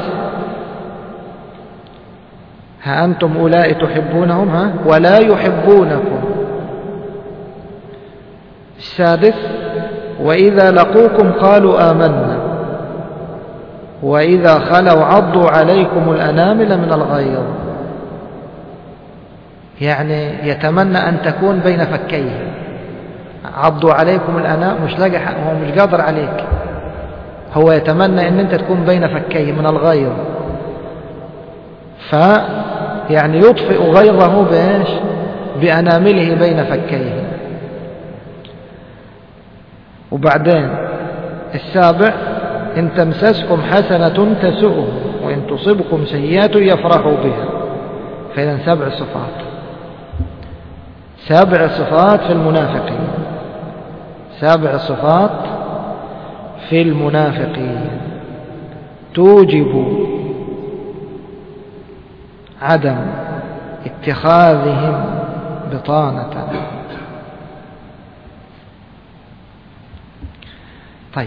ها أنتم أولئك تحبونهم ولا يحبونكم. 6: وإذا لقوكم قالوا آمنا وإذا خلوا عضوا عليكم الأنامل من الغيظ، يعني يتمنى أن تكون بين فكيه. عضوا عليكم الأنامل، مش لاقي حق، هو مش قادر عليك، هو يتمنى أن أنت تكون بين فكيه من الغيظ، يعني يطفئ غيظه بإيش؟ بأنامله بين فكيه. وبعدين 7: إن تمسسكم حسنة تسؤهم وإن تصبكم سيئة يفرحوا بها. فإذا 7 صفات، 7 صفات في المنافقين، 7 صفات في المنافقين توجب عدم اتخاذهم بطانة. طيب،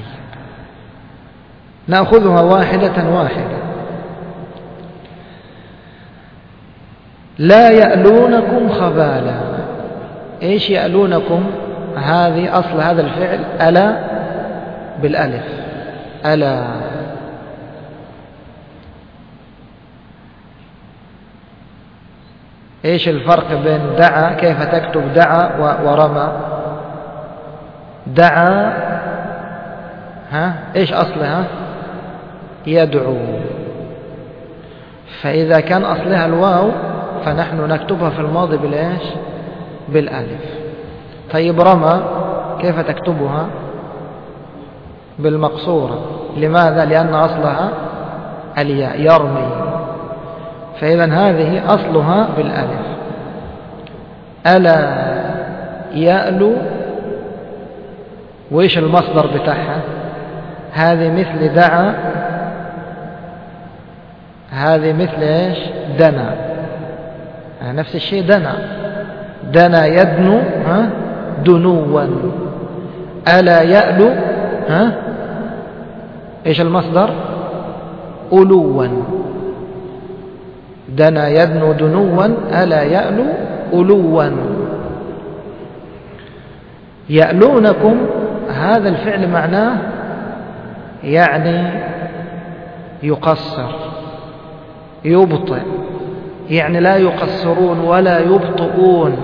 نأخذها واحدة واحدة. لا يألونكم خبالا. إيش يألونكم؟ هذه أصل هذا الفعل ألا بالألف، ألا. إيش الفرق بين دعا؟ كيف تكتب دعا ورمى؟ دعا إيش أصلها؟ يدعو. فإذا كان أصلها الواو فنحن نكتبها في الماضي بالإيش؟ بالألف. طيب رمى كيف تكتبها؟ بالمقصورة. لماذا؟ لأن أصلها الياء، يرمي. فإذا هذه أصلها بالألف. ألا يألو، وإيش المصدر بتاعها؟ هذه مثل دعا، هذه مثل إيش؟ دنا. نفس الشيء دنا، دنا يدنو دنوا. ألا يألو إيش المصدر؟ ألوا. دنا يدنو دنوا، ألا يألو ألوا. يألونكم هذا الفعل معناه يعني يقصر، يبطئ، يعني لا يقصرون ولا يبطئون.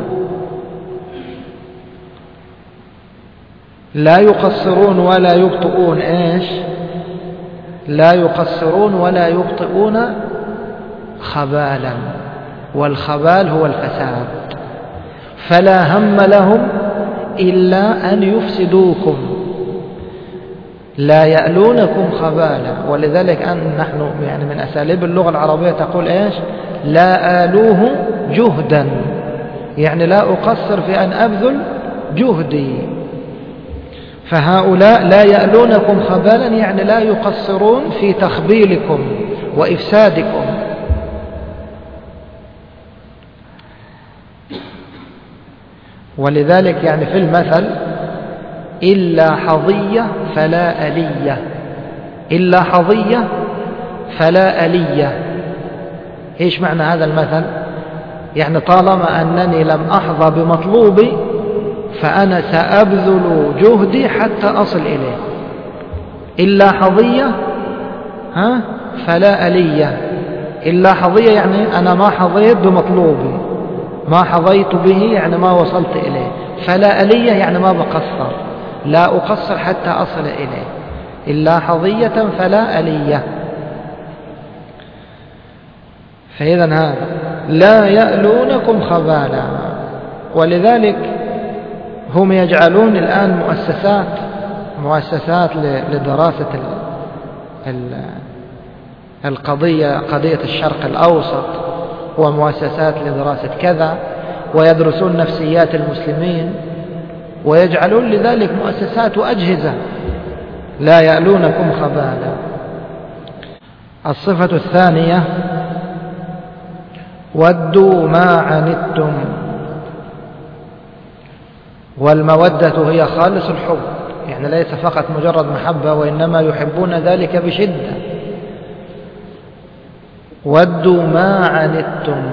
لا يقصرون ولا يبطئون. إيش؟ لا يقصرون ولا يبطئون خبالا، والخبال هو الفساد. فلا هم لهم إلا أن يفسدوكم. لا يألونكم خبالا. ولذلك نحن يعني من أساليب اللغة العربية تقول إيش؟ لا آلوه جهدا، يعني لا أقصر في أن أبذل جهدي. فهؤلاء لا يألونكم خبالا، يعني لا يقصرون في تخبيلكم وإفسادكم. ولذلك يعني في المثل إلا حظية فلا ألية، إلا حظية فلا ألية. إيش معنى هذا المثل؟ يعني طالما أنني لم أحظى بمطلوبي فأنا سأبذل جهدي حتى أصل إليه. إلا حظية فلا ألية. إلا حظية يعني أنا ما حظيت بمطلوبي، ما حظيت به يعني ما وصلت إليه. فلا ألية يعني ما بقصر، لا أقصر حتى أصل إليه. إلا حظية فلا ألية. فإذا هذا لا يألونكم خبالا. ولذلك هم يجعلون الآن مؤسسات لدراسة قضية الشرق الأوسط، ومؤسسات لدراسة كذا، ويدرسون نفسيات المسلمين، ويجعلون لذلك مؤسسات وأجهزة. لا يألونكم خبالا. الصفة الثانية ودوا ما عنتم. والمودة هي خالص الحب، يعني ليس فقط مجرد محبة، وإنما يحبون ذلك بشدة. ودوا ما عنتم،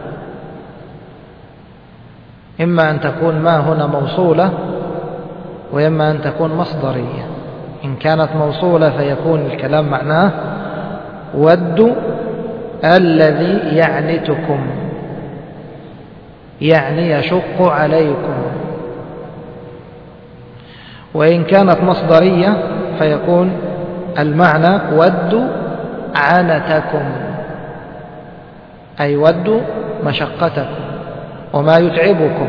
إما أن تكون ما هنا موصولة، وإما أن تكون مصدرية. إن كانت موصولة فيكون الكلام معناه ودوا الذي يعنتكم، يعني يشق عليكم. وإن كانت مصدرية فيكون المعنى ودوا عنتكم، أي ودوا مشقتكم وما يتعبكم.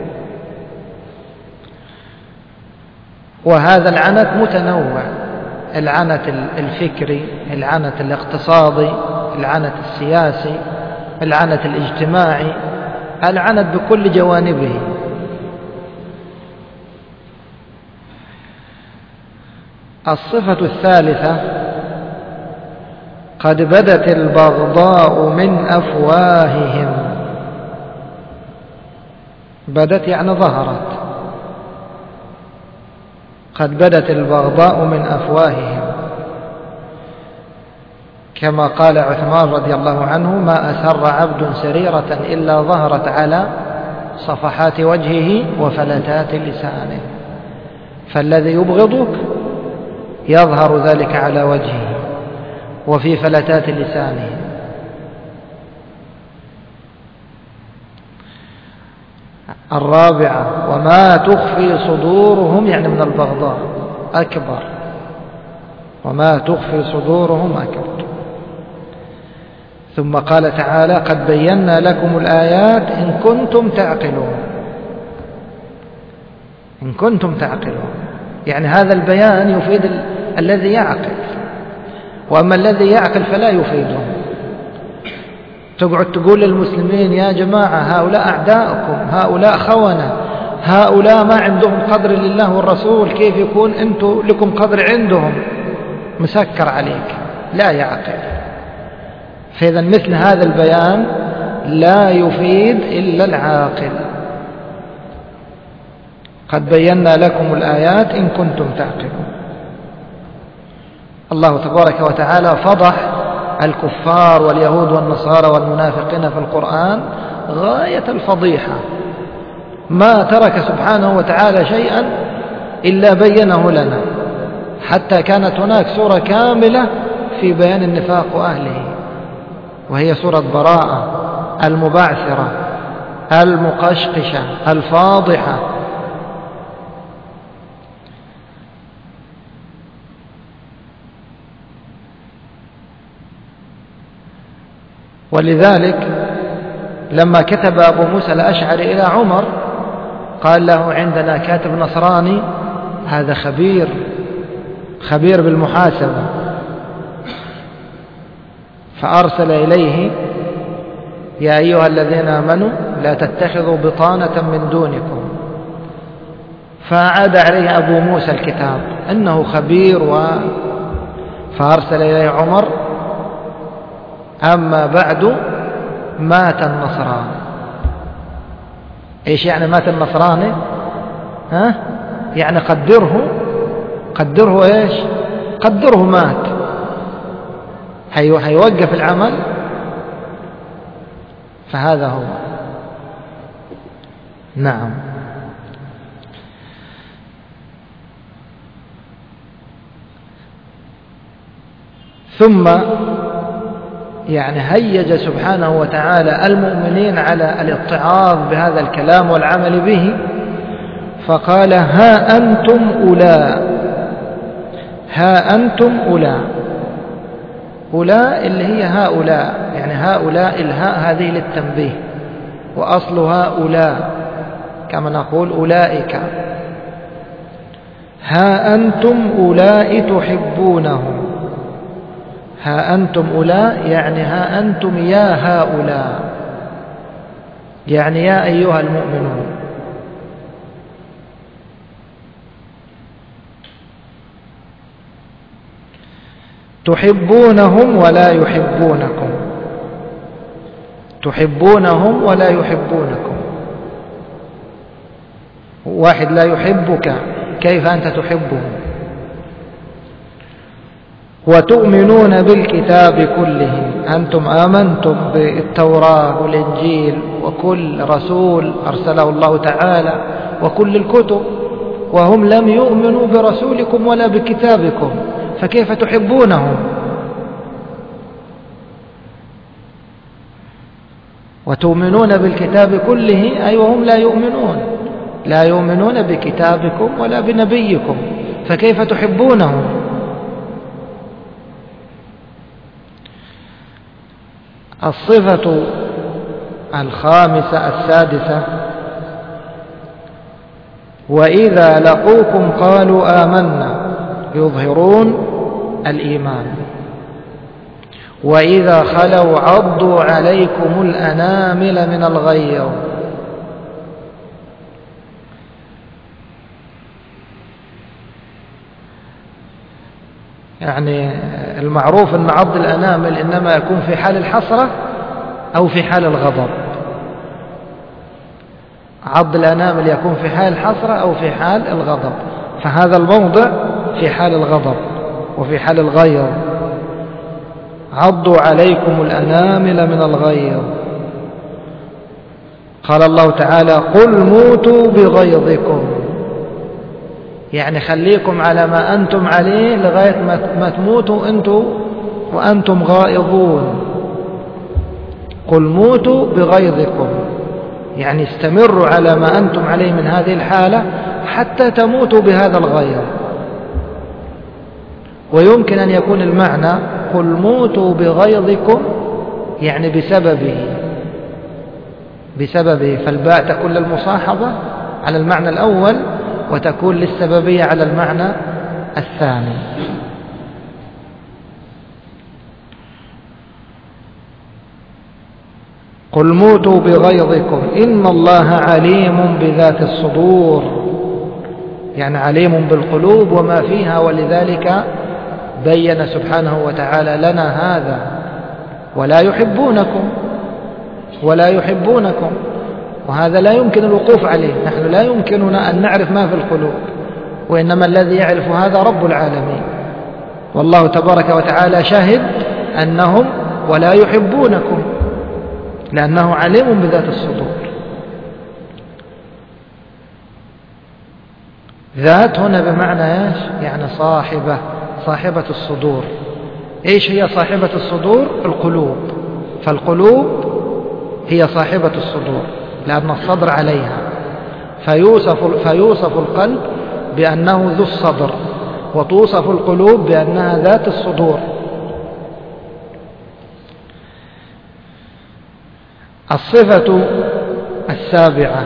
وهذا العنت متنوع: العنت الفكري، العنت الاقتصادي، العنت السياسي، العنت الاجتماعي، العنت بكل جوانبه. الصفة الثالثة قد بدت البغضاء من أفواههم. بدت يعني ظهرت. قد بدت البغضاء من أفواههم، كما قال عثمان رضي الله عنه: ما أسر عبد سريرة إلا ظهرت على صفحات وجهه وفلتات لسانه. فالذي يبغضك يظهر ذلك على وجهه وفي فلتات لسانه. الرابعة وما تخفي صدورهم، يعني من البغضاء أكبر. وما تخفي صدورهم أكبر. ثم قال تعالى: قد بينا لكم الآيات إن كنتم تعقلون. إن كنتم تعقلون، يعني هذا البيان يفيد الذي يعقل، وأما الذي يعقل فلا يفيده. تقعد تقول للمسلمين: يا جماعة هؤلاء أعداءكم، هؤلاء خونة، هؤلاء ما عندهم قدر لله والرسول، كيف يكون أنتم لكم قدر عندهم؟ مسكر عليك، لا يعقل. فإذا مثل هذا البيان لا يفيد إلا العاقل. قد بينا لكم الآيات إن كنتم تعقلون. الله تبارك وتعالى فضح الكفار واليهود والنصارى والمنافقين في القرآن غاية الفضيحة. ما ترك سبحانه وتعالى شيئا إلا بينه لنا، حتى كانت هناك سورة كاملة في بيان النفاق وأهله، وهي سورة براءة المبعثرة المقشقشة الفاضحة. ولذلك لما كتب أبو موسى الأشعري إلى عمر قال له: عندنا كاتب نصراني، هذا خبير بالمحاسبة. فأرسل إليه: يا أيها الذين آمنوا لا تتخذوا بطانة من دونكم. فأعاد عليه أبو موسى الكتاب أنه خبير فأرسل إليه عمر: أما بعد مات النصران. إيش يعني مات النصراني؟ ها؟ يعني قدره إيش؟ قدره مات، هيوقف العمل. فهذا هو. نعم. ثم يعني هيج سبحانه وتعالى المؤمنين على الاتعاظ بهذا الكلام والعمل به، فقال ها أنتم أولاء اللي هي هؤلاء، يعني هؤلاء الهاء هذه للتنبيه، وأصلها أولاء كما نقول أولئك. ها أنتم أولاء تحبونهم. ها أنتم أولاء يعني ها أنتم يا هؤلاء، يعني يا أيها المؤمنون. تحبونهم ولا يحبونكم. تحبونهم ولا يحبونكم. واحد لا يحبك، كيف أنت تحبه؟ وتؤمنون بالكتاب كله. أنتم آمنتم بالتوراة والإنجيل وكل رسول أرسله الله تعالى وكل الكتب، وهم لم يؤمنوا برسولكم ولا بكتابكم، فكيف تحبونهم؟ وتؤمنون بالكتاب كله أي وهم لا يؤمنون بكتابكم ولا بنبيكم، فكيف تحبونهم؟ الصفة الخامسة السادسة: وإذا لقوكم قالوا آمنا، يظهرون الإيمان. وإذا خلوا عضوا عليكم الأنامل من الغيظ. يعني المعروف أن عض الأنامل إنما يكون في حال الحسرة أو في حال الغضب. عض الأنامل يكون في حال الحسرة أو في حال الغضب، فهذا الموضع في حال الغضب وفي حال الغيظ. عضوا عليكم الأنامل من الغيظ. قال الله تعالى: قل موتوا بغيظكم، يعني خليكم على ما أنتم عليه لغاية ما تموتوا أنتم وأنتم غائظون. قل موتوا بغيظكم، يعني استمروا على ما أنتم عليه من هذه الحالة حتى تموتوا بهذا الغيظ. ويمكن أن يكون المعنى قل موتوا بغيظكم يعني بسببه، فالباء تكون للمصاحبة على المعنى الأول، وتكون للسببية على المعنى الثاني. قل موتوا بغيظكم إن الله عليم بذات الصدور، يعني عليم بالقلوب وما فيها، ولذلك بين سبحانه وتعالى لنا هذا. ولا يحبونكم، وهذا لا يمكن الوقوف عليه، نحن لا يمكننا أن نعرف ما في القلوب، وإنما الذي يعرف هذا رب العالمين. والله تبارك وتعالى شاهد أنهم ولا يحبونكم، لأنه عليم بذات الصدور. ذات هنا بمعنى ايش؟ يعني صاحبة الصدور. ايش هي صاحبة الصدور؟ القلوب، فالقلوب هي صاحبة الصدور لأن الصدر عليها، فيوصف القلب بأنه ذو الصدر، وتوصف القلوب بأنها ذات الصدور. الصفة السابعة: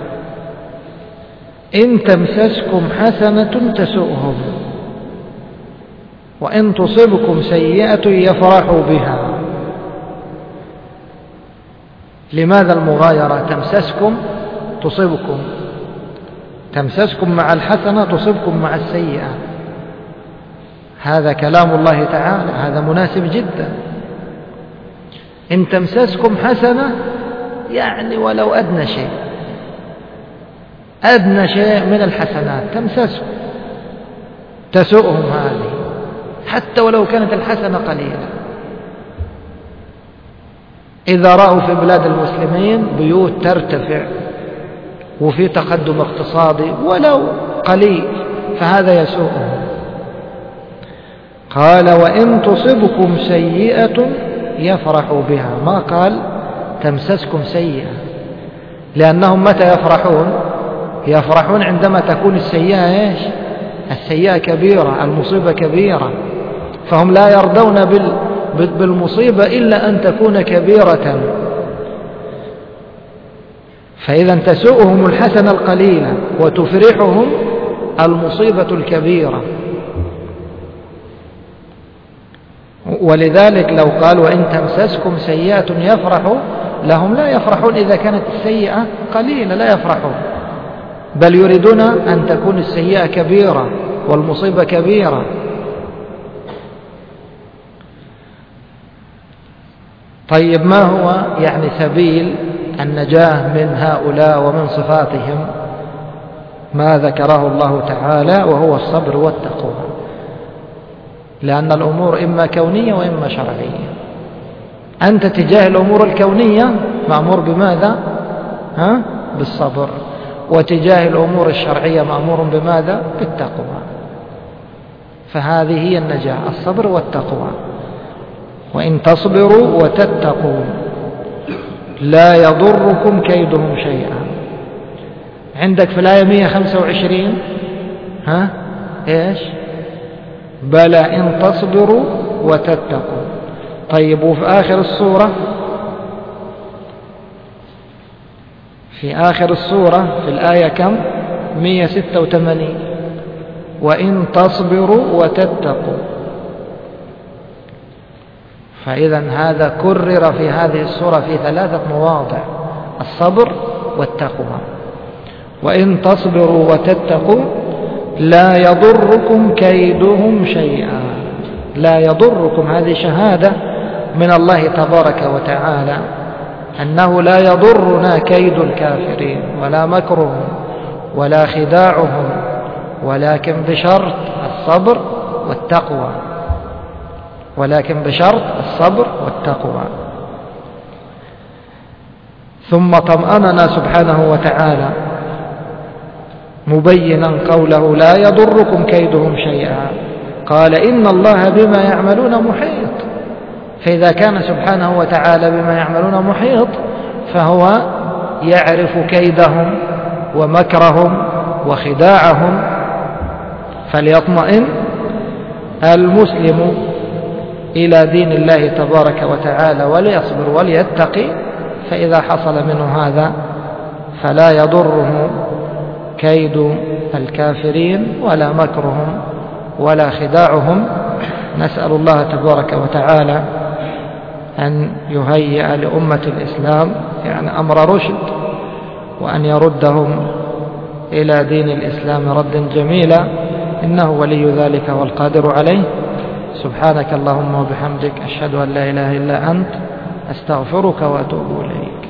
إن تمسسكم حسنة تسؤهم، وإن تصبكم سيئة يفرحوا بها. لماذا المغايرة؟ تمسسكم مع الحسنة، تصبكم مع السيئة. هذا كلام الله تعالى، هذا مناسب جدا. إن تمسسكم حسنة يعني ولو أدنى شيء، أدنى شيء من الحسنات تمسسهم، تسؤهم هذه، حتى ولو كانت الحسنة قليلة. إذا رأوا في بلاد المسلمين بيوت ترتفع وفي تقدم اقتصادي ولو قليل فهذا يسوءهم. قال وإن تصبكم سيئة يفرحوا بها، ما قال تمسسكم سيئة، لأنهم متى يفرحون؟ يفرحون عندما تكون السيئة إيش؟ السيئة كبيرة، المصيبة كبيرة، فهم لا يرضون بالمصيبة إلا أن تكون كبيرة. فإذا تسوءهم الحسنة القليلة وتفرحهم المصيبة الكبيرة. ولذلك لو قال وإن تمسسكم سيئة يفرحوا، لهم لا يفرحون إذا كانت السيئة قليلة، لا يفرحون، بل يريدون أن تكون السيئة كبيرة والمصيبة كبيرة. طيب ما هو يعني سبيل النجاة من هؤلاء ومن صفاتهم؟ ما ذكره الله تعالى وهو الصبر والتقوى، لأن الأمور إما كونية وإما شرعية. أنت تجاه الأمور الكونية مأمور بماذا؟ بالصبر. وتجاه الأمور الشرعية مأمور بماذا؟ بالتقوى. فهذه هي النجاة، الصبر والتقوى. وإن تصبروا وتتقوا لا يضركم كيدهم شيئا. عندك في الآية 125 إيش؟ بلى إن تصبروا وتتقوا. طيب وفي آخر السورة، في آخر السورة في الآية كم؟ 186 وإن تصبروا وتتقوا. فإذا هذا كرر في هذه السورة في 3 مواضع، الصبر والتقوى. وإن تصبروا وتتقوا لا يضركم كيدهم شيئا. لا يضركم، هذه شهادة من الله تبارك وتعالى أنه لا يضرنا كيد الكافرين ولا مكرهم ولا خداعهم، ولكن بشرط الصبر والتقوى، ولكن بشرط الصبر والتقوى. ثم طمأننا سبحانه وتعالى مبينا قوله لا يضركم كيدهم شيئا، قال إن الله بما يعملون محيط. فإذا كان سبحانه وتعالى بما يعملون محيط فهو يعرف كيدهم ومكرهم وخداعهم. فليطمئن المسلم إلى دين الله تبارك وتعالى وليصبر وليتقي، فإذا حصل منه هذا فلا يضره كيد الكافرين ولا مكرهم ولا خداعهم. نسأل الله تبارك وتعالى أن يهيئ لأمة الإسلام يعني أمر رشد، وأن يردهم إلى دين الإسلام ردا جميلا، إنه ولي ذلك والقادر عليه. سبحانك اللهم وبحمدك، أشهد أن لا إله إلا أنت، أستغفرك وأتوب إليك.